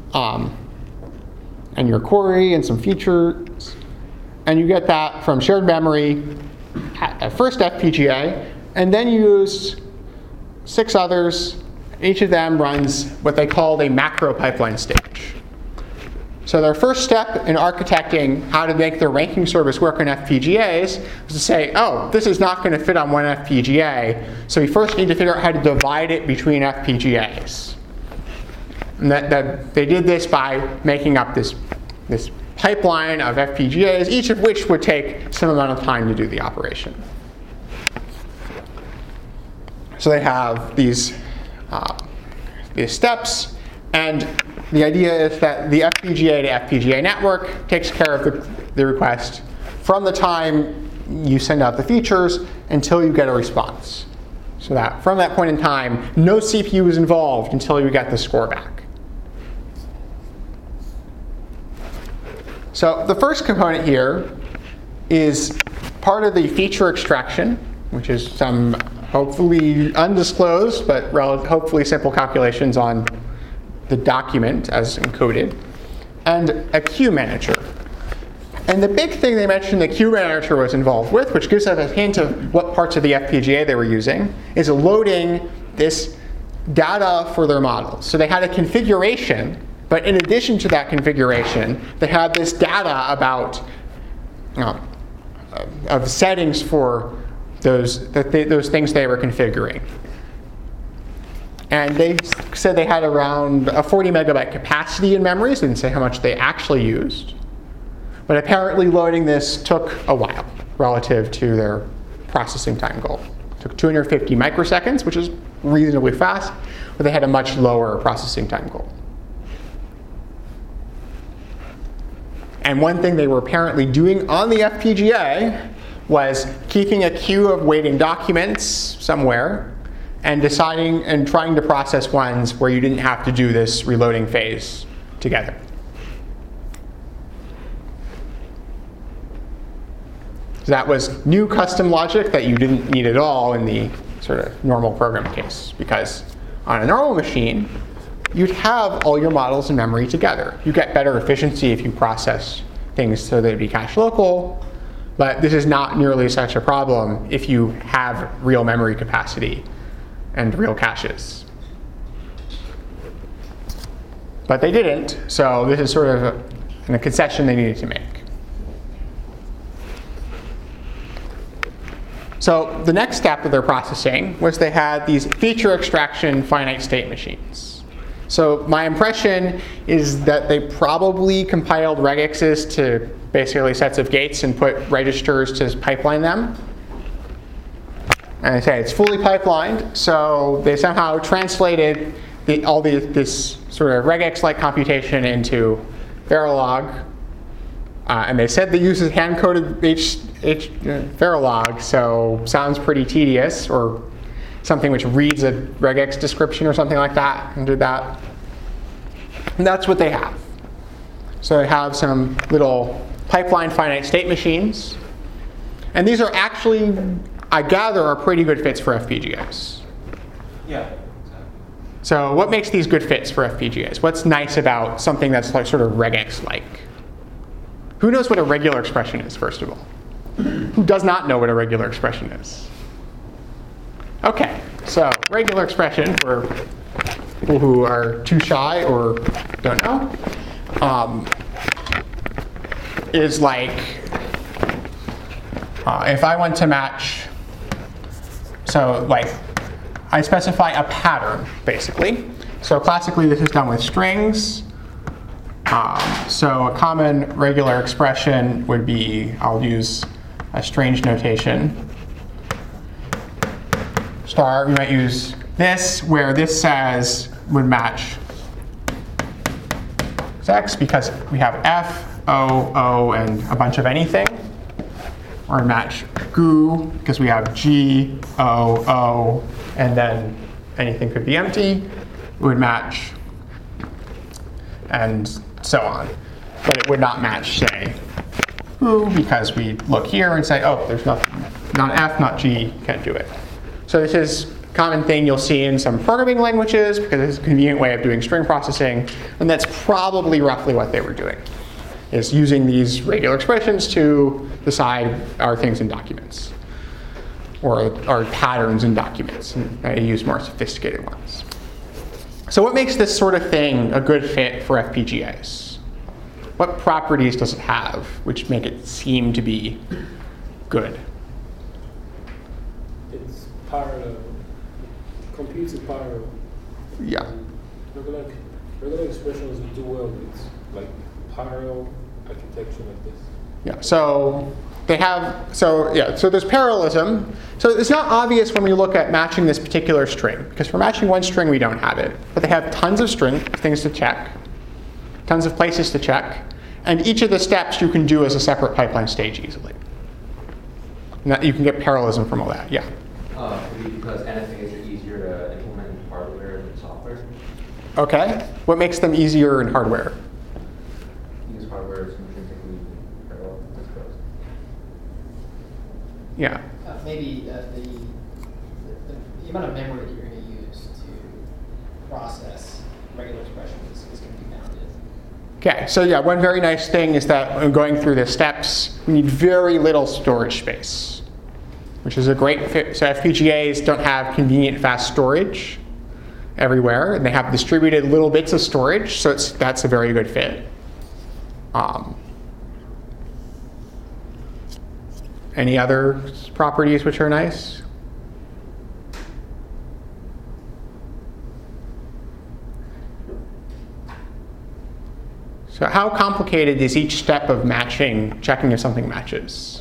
and your query and some features. And you get that from shared memory at first FPGA. And then you use 6 others. Each of them runs what they called a macro pipeline stage. So their first step in architecting how to make their ranking service work on FPGAs was to say, oh, this is not going to fit on one FPGA, so we first need to figure out how to divide it between FPGAs. And they did this by making up this pipeline of FPGAs, each of which would take some amount of time to do the operation. So they have these steps, and the idea is that the FPGA to FPGA network takes care of the request from the time you send out the features until you get a response. So that from that point in time, no CPU is involved until you get the score back. So the first component here is part of the feature extraction, which is some hopefully undisclosed but hopefully simple calculations on the document as encoded, and a queue manager. And the big thing they mentioned the queue manager was involved with, which gives us a hint of what parts of the FPGA they were using, is loading this data for their models. So they had a configuration, but in addition to that configuration, they had this data about of settings for those things they were configuring. And they said they had around a 40 megabyte capacity in memory, so they didn't say how much they actually used. But apparently loading this took a while relative to their processing time goal. It took 250 microseconds, which is reasonably fast, but they had a much lower processing time goal. And one thing they were apparently doing on the FPGA was keeping a queue of waiting documents somewhere and deciding and trying to process ones where you didn't have to do this reloading phase together. So that was new custom logic that you didn't need at all in the sort of normal program case, because on a normal machine, you'd have all your models in memory together. You get better efficiency if you process things so they'd be cache local, but this is not nearly such a problem if you have real memory capacity and real caches. But they didn't, so this is sort of a concession they needed to make. So the next step of their processing was they had these feature extraction finite state machines. So my impression is that they probably compiled regexes to basically sets of gates and put registers to pipeline them. And I say it's fully pipelined, so they somehow translated this sort of regex-like computation into Verilog And they said they uses hand-coded Verilog, so sounds pretty tedious, or something which reads a regex description or something like that and did that. And that's what they have. So they have some little pipeline finite state machines. And these are actually, I gather, are pretty good fits for FPGAs. Yeah. So what makes these good fits for FPGAs? What's nice about something that's like sort of regex-like? Who knows what a regular expression is, first of all? Who does not know what a regular expression is? Okay, so regular expression for people who are too shy or don't know is like if I want to match, so like I specify a pattern, basically. So classically, this is done with strings. So a common regular expression would be, I'll use a strange notation. Star, we might use this, where this says would match X because we have F, O, O, and a bunch of anything. Or match GOO because we have G, O, O, and then anything could be empty. It would match, and so on. But it would not match, say, OO because we look here and say, oh, there's nothing, not F, not G, can't do it. So this is a common thing you'll see in some programming languages because it's a convenient way of doing string processing, and that's probably roughly what they were doing, is using these regular expressions to decide are things in documents, or are patterns in documents, and I use more sophisticated ones. So what makes this sort of thing a good fit for FPGAs? What properties does it have which make it seem to be good? It's parallel, computes in parallel. Yeah. Regular expressions do well with like parallel architecture like this. Yeah, so they have, so there's parallelism. So it's not obvious when we look at matching this particular string, because for matching one string we don't have it. But they have tons of things to check, tons of places to check, and each of the steps you can do as a separate pipeline stage easily. And that, you can get parallelism from all that, yeah. Maybe because NFAs are easier to implement in hardware than software. Okay, what makes them easier in hardware? Because hardware is intrinsically parallel, I suppose. Yeah. Maybe the amount of memory that you're going to use to process regular expressions is going to be bounded. Okay, so yeah, one very nice thing is that when going through the steps, we need very little storage space, which is a great fit. So FPGAs don't have convenient fast storage everywhere, and they have distributed little bits of storage, so that's a very good fit. Any other properties which are nice? So how complicated is each step of matching, checking if something matches?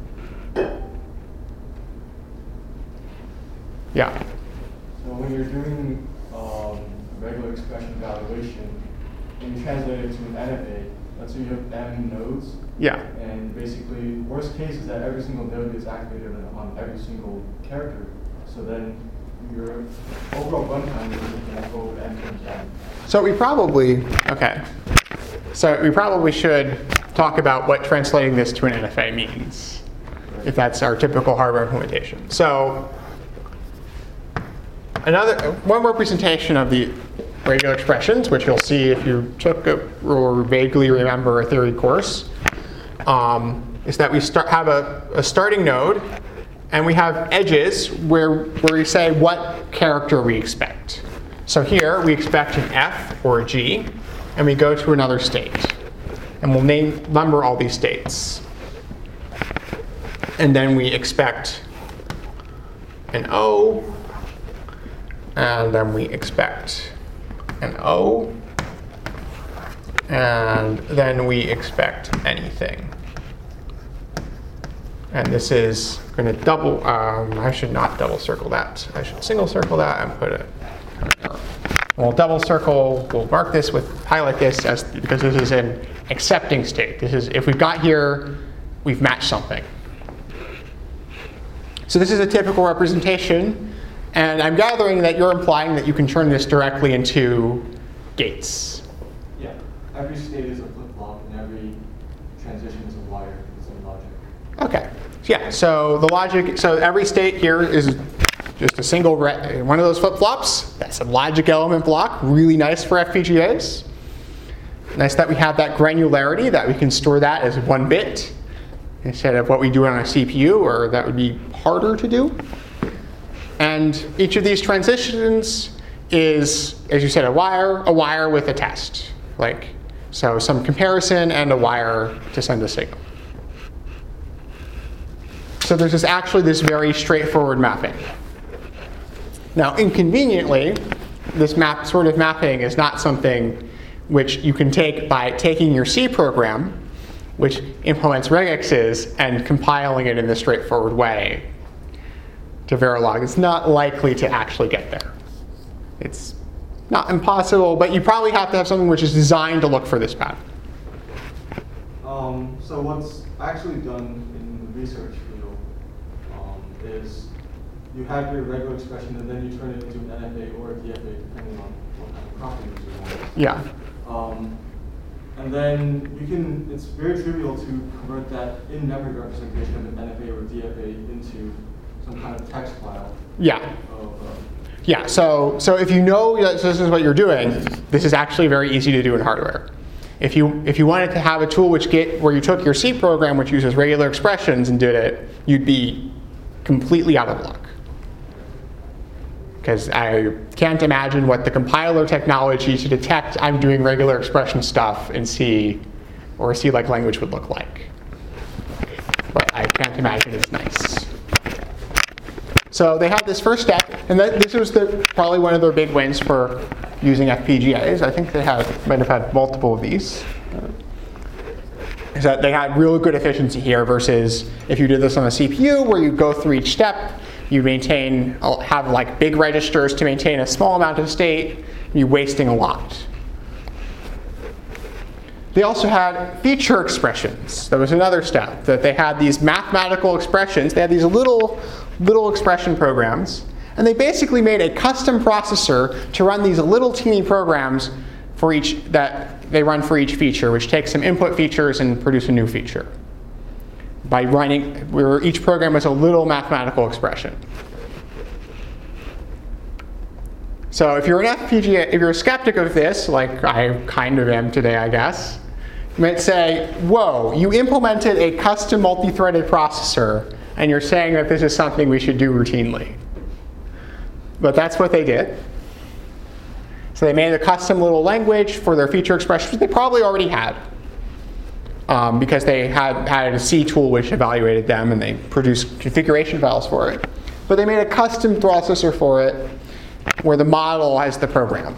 Yeah. So when you're doing regular expression evaluation, when you translate it to an NFA, let's say you have M nodes. Yeah. And basically, worst case is that every single node is activated on every single character. So then your overall runtime is looking at over M times N. So we probably, okay. So we probably should talk about what translating this to an NFA means, if that's our typical hardware implementation. So one representation of the regular expressions, which you'll see if you took or vaguely remember a theory course, is that we have a starting node, and we have edges where we say what character we expect. So here we expect an F or a G, and we go to another state. And we'll number all these states. And then we expect an O, and then we expect an O, and then we expect anything. And this is going to double, I should not double circle that. I should single circle that and put it. We'll double circle, we'll mark this with, highlight this because this is in accepting state. This is, if we've got here, we've matched something. So this is a typical representation. And I'm gathering that you're implying that you can turn this directly into gates. Yeah. Every state is a flip-flop, and every transition is a wire. It's a logic. OK. Yeah, so the logic, so every state here is just a single, one of those flip-flops. That's a logic element block. Really nice for FPGAs. Nice that we have that granularity, that we can store that as 1 bit instead of what we do on a CPU, or that would be harder to do. And each of these transitions is, as you said, a wire with a test. So some comparison and a wire to send a signal. So there's actually this very straightforward mapping. Now, inconveniently, this sort of mapping is not something which you can take by taking your C program, which implements regexes, and compiling it in this straightforward way to Verilog. It's not likely to actually get there. It's not impossible, but you probably have to have something which is designed to look for this pattern. So what's actually done in the research field is you have your regular expression, and then you turn it into an NFA or a DFA, depending on what kind of properties you want. Yeah. And then you can, it's very trivial to convert that in-memory representation of an NFA or DFA into some kind of text file. Yeah. Yeah, so if you know that this is what you're doing, this is actually very easy to do in hardware. If you wanted to have a tool where you took your C program, which uses regular expressions, and did it, you'd be completely out of luck. Because I can't imagine what the compiler technology to detect I'm doing regular expression stuff in C or a C-like language would look like. But I can't imagine it's nice. So they had this first step, and this was probably one of their big wins for using FPGAs. I think they might have had multiple of these. Is that they had real good efficiency here versus if you did this on a CPU where you go through each step, you have like big registers to maintain a small amount of state, you're wasting a lot. They also had feature expressions. That was another step, that they had these mathematical expressions. They had these little expression programs, and they basically made a custom processor to run these little teeny programs for each that they run for each feature, which takes some input features and produce a new feature by running where each program is a little mathematical expression. So if you're an FPGA, if you're a skeptic of this, like I kind of am today, I guess, you might say, whoa, you implemented a custom multi-threaded processor, and you're saying that this is something we should do routinely. But that's what they did. So they made a custom little language for their feature expressions they probably already had. Because they had a C tool which evaluated them, and they produced configuration files for it. But they made a custom processor for it where the model has the program.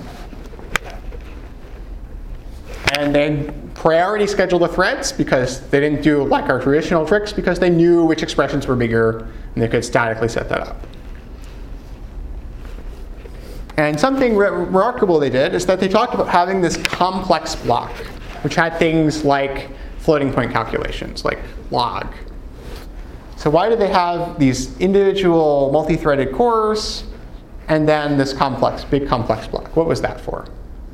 And they priority scheduled the threads because they didn't do like our traditional tricks, because they knew which expressions were bigger, and they could statically set that up. And something remarkable they did is that they talked about having this complex block, which had things like floating point calculations, like log. So why did they have these individual multi-threaded cores and then this big complex block? What was that for?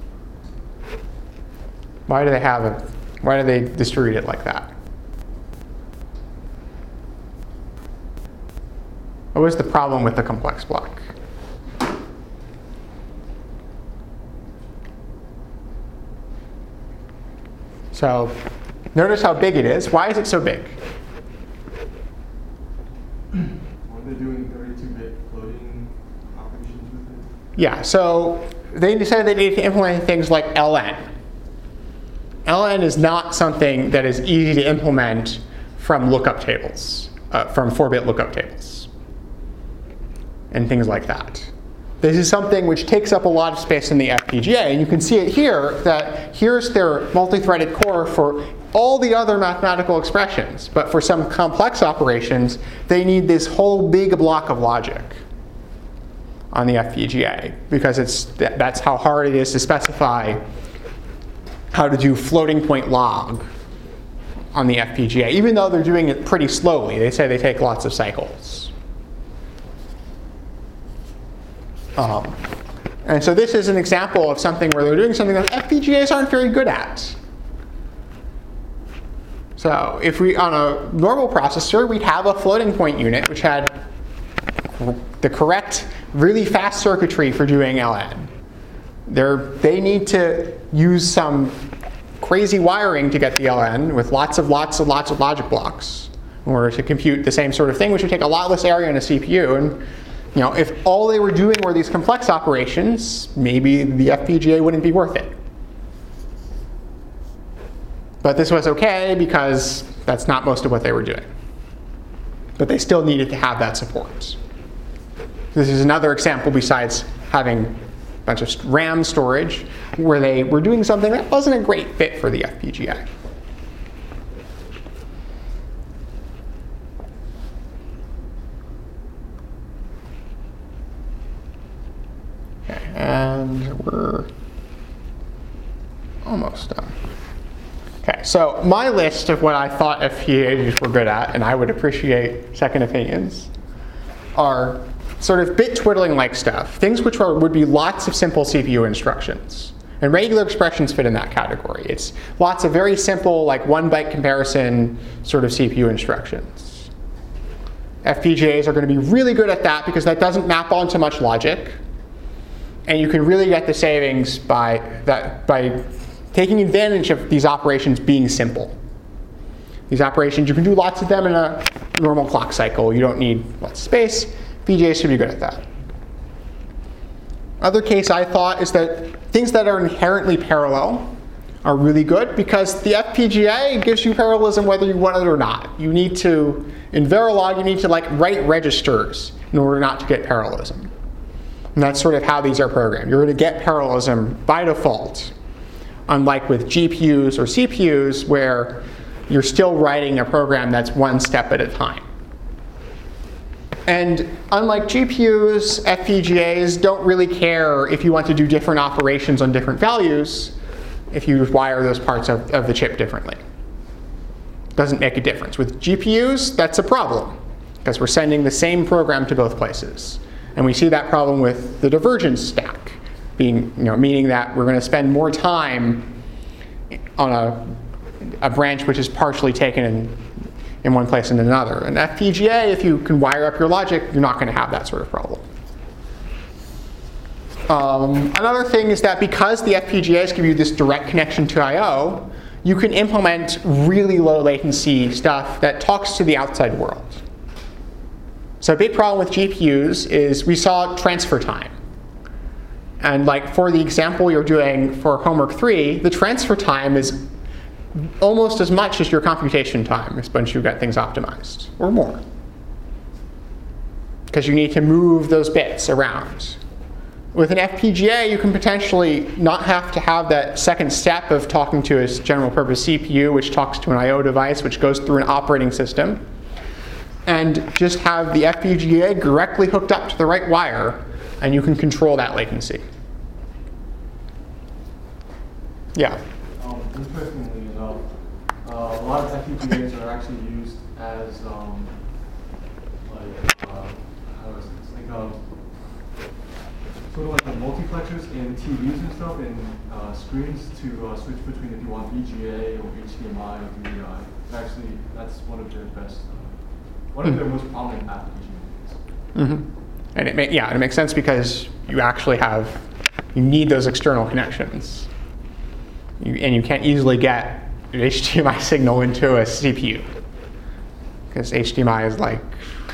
Why do they distribute it like that? What was the problem with the complex block? So notice how big it is. Why is it so big? Were they doing 32-bit floating operations with it? Yeah, so they decided they needed to implement things like ln. ln is not something that is easy to implement from lookup tables, from 4-bit lookup tables, and things like that. This is something which takes up a lot of space in the FPGA, and you can see it here, that here's their multi-threaded core for all the other mathematical expressions, but for some complex operations, they need this whole big block of logic on the FPGA, because that's how hard it is to specify how to do floating point log on the FPGA, even though they're doing it pretty slowly. They say they take lots of cycles. And so this is an example of something where they're doing something that FPGAs aren't very good at. So if we, on a normal processor, we'd have a floating point unit which had the correct, really fast circuitry for doing LN. They need to use some crazy wiring to get the LN with lots of logic blocks in order to compute the same sort of thing, which would take a lot less area in a CPU. And if all they were doing were these complex operations, maybe the FPGA wouldn't be worth it. But this was OK because that's not most of what they were doing. But they still needed to have that support. This is another example besides having a bunch of RAM storage where they were doing something that wasn't a great fit for the FPGA. Okay, and we're almost done. Okay, so my list of what I thought FPGAs were good at, and I would appreciate second opinions, are sort of bit twiddling like stuff. Things which would be lots of simple CPU instructions. And regular expressions fit in that category. It's lots of very simple, like 1-byte comparison sort of CPU instructions. FPGAs are going to be really good at that because that doesn't map onto much logic. And you can really get the savings by taking advantage of these operations being simple. These operations, you can do lots of them in a normal clock cycle. You don't need lots of space. FPGAs should be good at that. Other case I thought is that things that are inherently parallel are really good because the FPGA gives you parallelism whether you want it or not. You need to, in Verilog, you need to write registers in order not to get parallelism. And that's sort of how these are programmed. You're going to get parallelism by default, unlike with GPUs or CPUs where you're still writing a program that's one step at a time. And unlike GPUs, FPGAs don't really care if you want to do different operations on different values if you wire those parts of the chip differently. Doesn't make a difference. With GPUs, that's a problem because we're sending the same program to both places. And we see that problem with the divergence stack, meaning that we're going to spend more time on a branch which is partially taken in one place and another. An FPGA, if you can wire up your logic, you're not going to have that sort of problem. Another thing is that because the FPGAs give you this direct connection to I/O, you can implement really low latency stuff that talks to the outside world. So a big problem with GPUs is we saw transfer time. And for the example you're doing for homework 3, the transfer time is almost as much as your computation time once you get things optimized, or more. Because you need to move those bits around. With an FPGA, you can potentially not have to have that second step of talking to a general purpose CPU, which talks to an I/O device, which goes through an operating system, and just have the FPGA directly hooked up to the right wire, and you can control that latency. Yeah? Interestingly enough, a lot of FPGAs are actually used as sort of like the multiplexers in TVs and stuff, and screens to switch between if you want VGA or HDMI or DVI. Actually, that's one of their best, one of their most prominent applications. Mm-hmm. And it makes sense because you actually you need those external connections. And you can't easily get an HDMI signal into a CPU. Because HDMI is like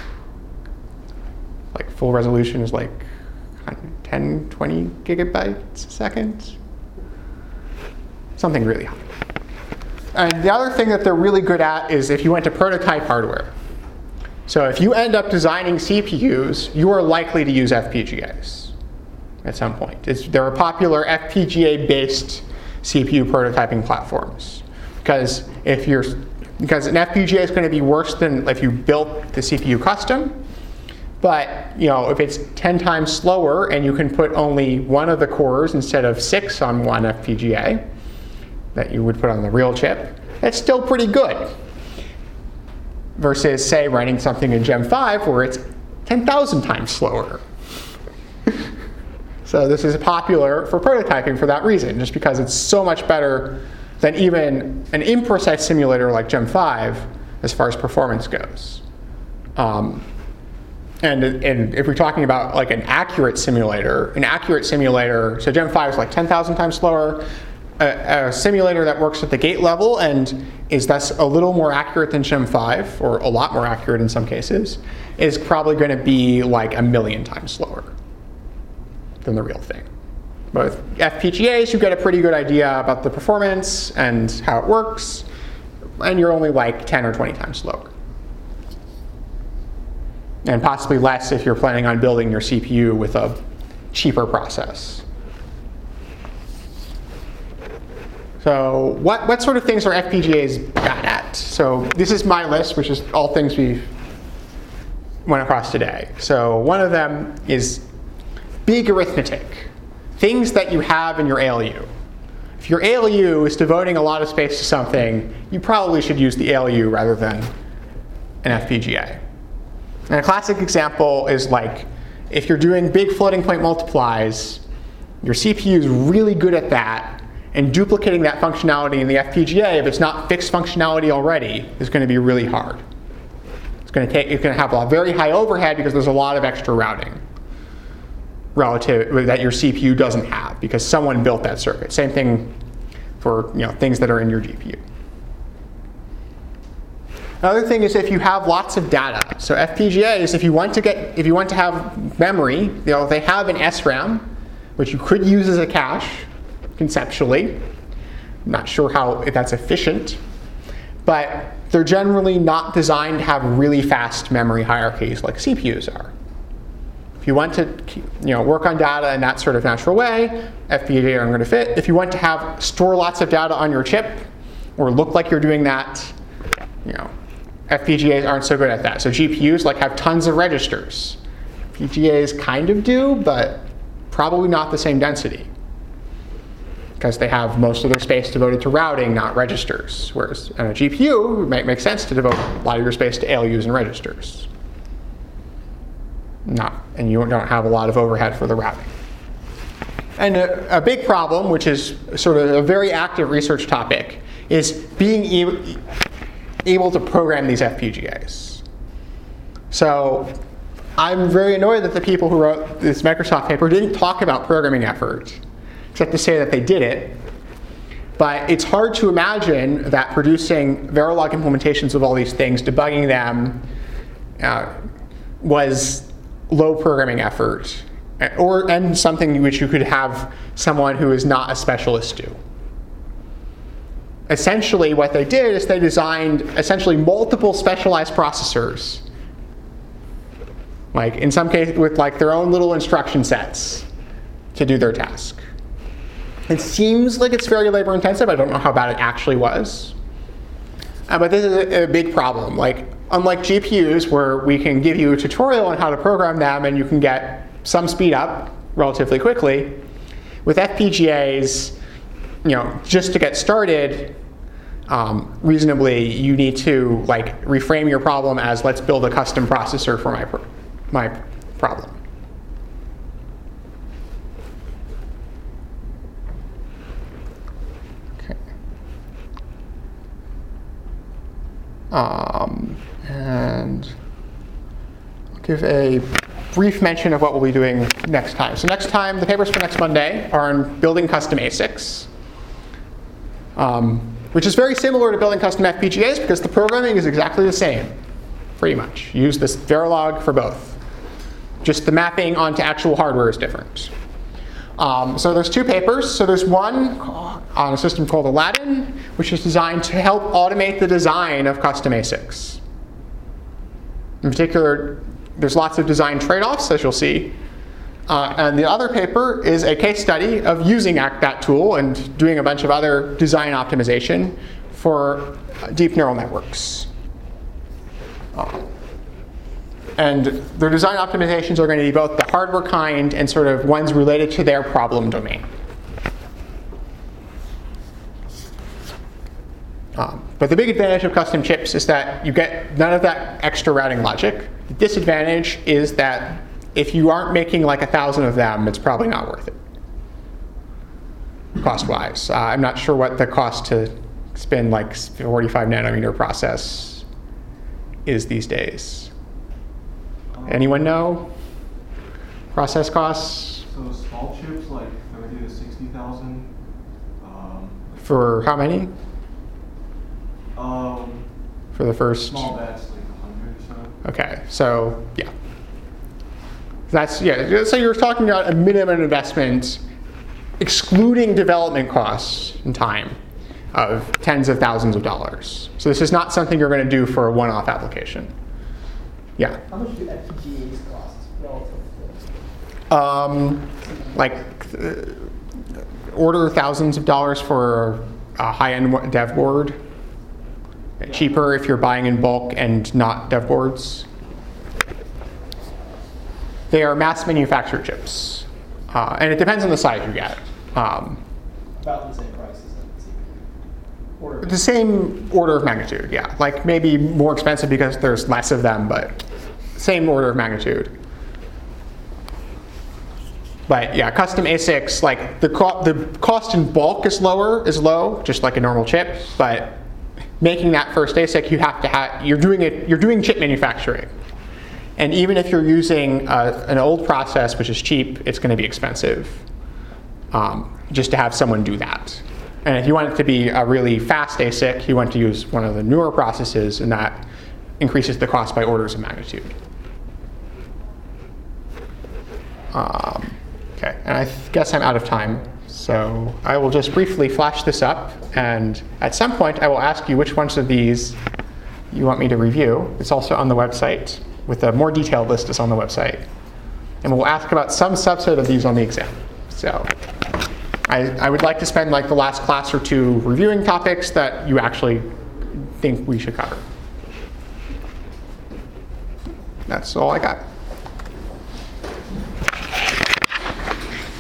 full resolution is 10, 20 gigabytes a second. Something really high. And the other thing that they're really good at is if you went to prototype hardware. So if you end up designing CPUs, you are likely to use FPGAs at some point. There are popular FPGA-based CPU prototyping platforms. Because an FPGA is going to be worse than if you built the CPU custom. But if it's 10 times slower and you can put only one of the cores instead of 6 on one FPGA, that you would put on the real chip, it's still pretty good. Versus, say, running something in Gem 5 where it's 10,000 times slower. So this is popular for prototyping for that reason, just because it's so much better than even an imprecise simulator like Gem 5 as far as performance goes. And if we're talking about like an accurate simulator, so Gem 5 is like 10,000 times slower. A simulator that works at the gate level and is thus a little more accurate than Gem 5, or a lot more accurate in some cases, is probably going to be like 1,000,000 times slower than the real thing. But with FPGAs, you get a pretty good idea about the performance and how it works, and you're only like 10 or 20 times slower. And possibly less if you're planning on building your CPU with a cheaper process. So what sort of things are FPGAs bad at? So this is my list, which is all things we went across today. So one of them is big arithmetic, things that you have in your ALU. If your ALU is devoting a lot of space to something, you probably should use the ALU rather than an FPGA. And a classic example is like if you're doing big floating point multiplies, your CPU is really good at that, and duplicating that functionality in the FPGA, if it's not fixed functionality already, is going to be really hard. It's going to have a very high overhead because there's a lot of extra routing relative that your CPU doesn't have because someone built that circuit. Same thing for things that are in your GPU. Another thing is if you have lots of data. So FPGAs, if you want to have memory, they have an SRAM, which you could use as a cache. Conceptually. I'm not sure if that's efficient, but they're generally not designed to have really fast memory hierarchies like CPUs are. If you want to work on data in that sort of natural way, FPGAs aren't going to fit. If you want to store lots of data on your chip or look like you're doing that, FPGAs aren't so good at that. So GPUs have tons of registers. FPGAs kind of do, but probably not the same density, because they have most of their space devoted to routing, not registers. Whereas on a GPU, it might make sense to devote a lot of your space to ALUs and registers. And you don't have a lot of overhead for the routing. And a big problem, which is sort of a very active research topic, is being able to program these FPGAs. So I'm very annoyed that the people who wrote this Microsoft paper didn't talk about programming effort, except to say that they did it. But it's hard to imagine that producing Verilog implementations of all these things, debugging them, was low programming effort, and something which you could have someone who is not a specialist do. Essentially, what they did is they designed essentially multiple specialized processors, in some cases with their own little instruction sets to do their task. It seems like it's very labor intensive. I don't know how bad it actually was. But this is a big problem. Unlike GPUs, where we can give you a tutorial on how to program them and you can get some speed up relatively quickly, with FPGAs, just to get started reasonably, you need to reframe your problem as, let's build a custom processor for my problem. And I'll give a brief mention of what we'll be doing next time. So next time, the papers for next Monday are on building custom ASICs, which is very similar to building custom FPGAs because the programming is exactly the same, pretty much. You use this Verilog for both. Just the mapping onto actual hardware is different. So there's two papers. So there's one on a system called Aladdin, which is designed to help automate the design of custom ASICs. In particular, there's lots of design trade-offs, as you'll see. And the other paper is a case study of using that tool and doing a bunch of other design optimization for deep neural networks. And their design optimizations are going to be both the hardware kind and sort of ones related to their problem domain. But the big advantage of custom chips is that you get none of that extra routing logic. The disadvantage is that if you aren't making like 1,000 of them, it's probably not worth it, cost-wise. I'm not sure what the cost to spin like 45 nanometer process is these days. Anyone know process costs? So small chips like 30 to 60,000. For how many? For the first? Small batch, like 100 or so. Okay, so yeah. So you're talking about a minimum investment, excluding development costs and time, of tens of thousands of dollars. So this is not something you're going to do for a one-off application. Yeah. How much do FPGAs cost relative to? Order thousands of dollars for a high-end dev board. Cheaper if you're buying in bulk and not dev boards. They are mass manufactured chips. And it depends on the size you get. About the same price as the CPU. The same order of magnitude, yeah. Like maybe more expensive because there's less of them, but same order of magnitude. But yeah, custom ASICs, like the cost in bulk is low, just like a normal chip. But making that first ASIC, you're doing chip manufacturing. And even if you're using an old process, which is cheap, it's going to be expensive just to have someone do that. And if you want it to be a really fast ASIC, you want to use one of the newer processes, and that increases the cost by orders of magnitude. Okay, and I guess I'm out of time. So I will just briefly flash this up, and at some point I will ask you which ones of these you want me to review. It's also on the website, with a more detailed list is on the website. And we'll ask about some subset of these on the exam. So I would like to spend like the last class or two reviewing topics that you actually think we should cover. That's all I got.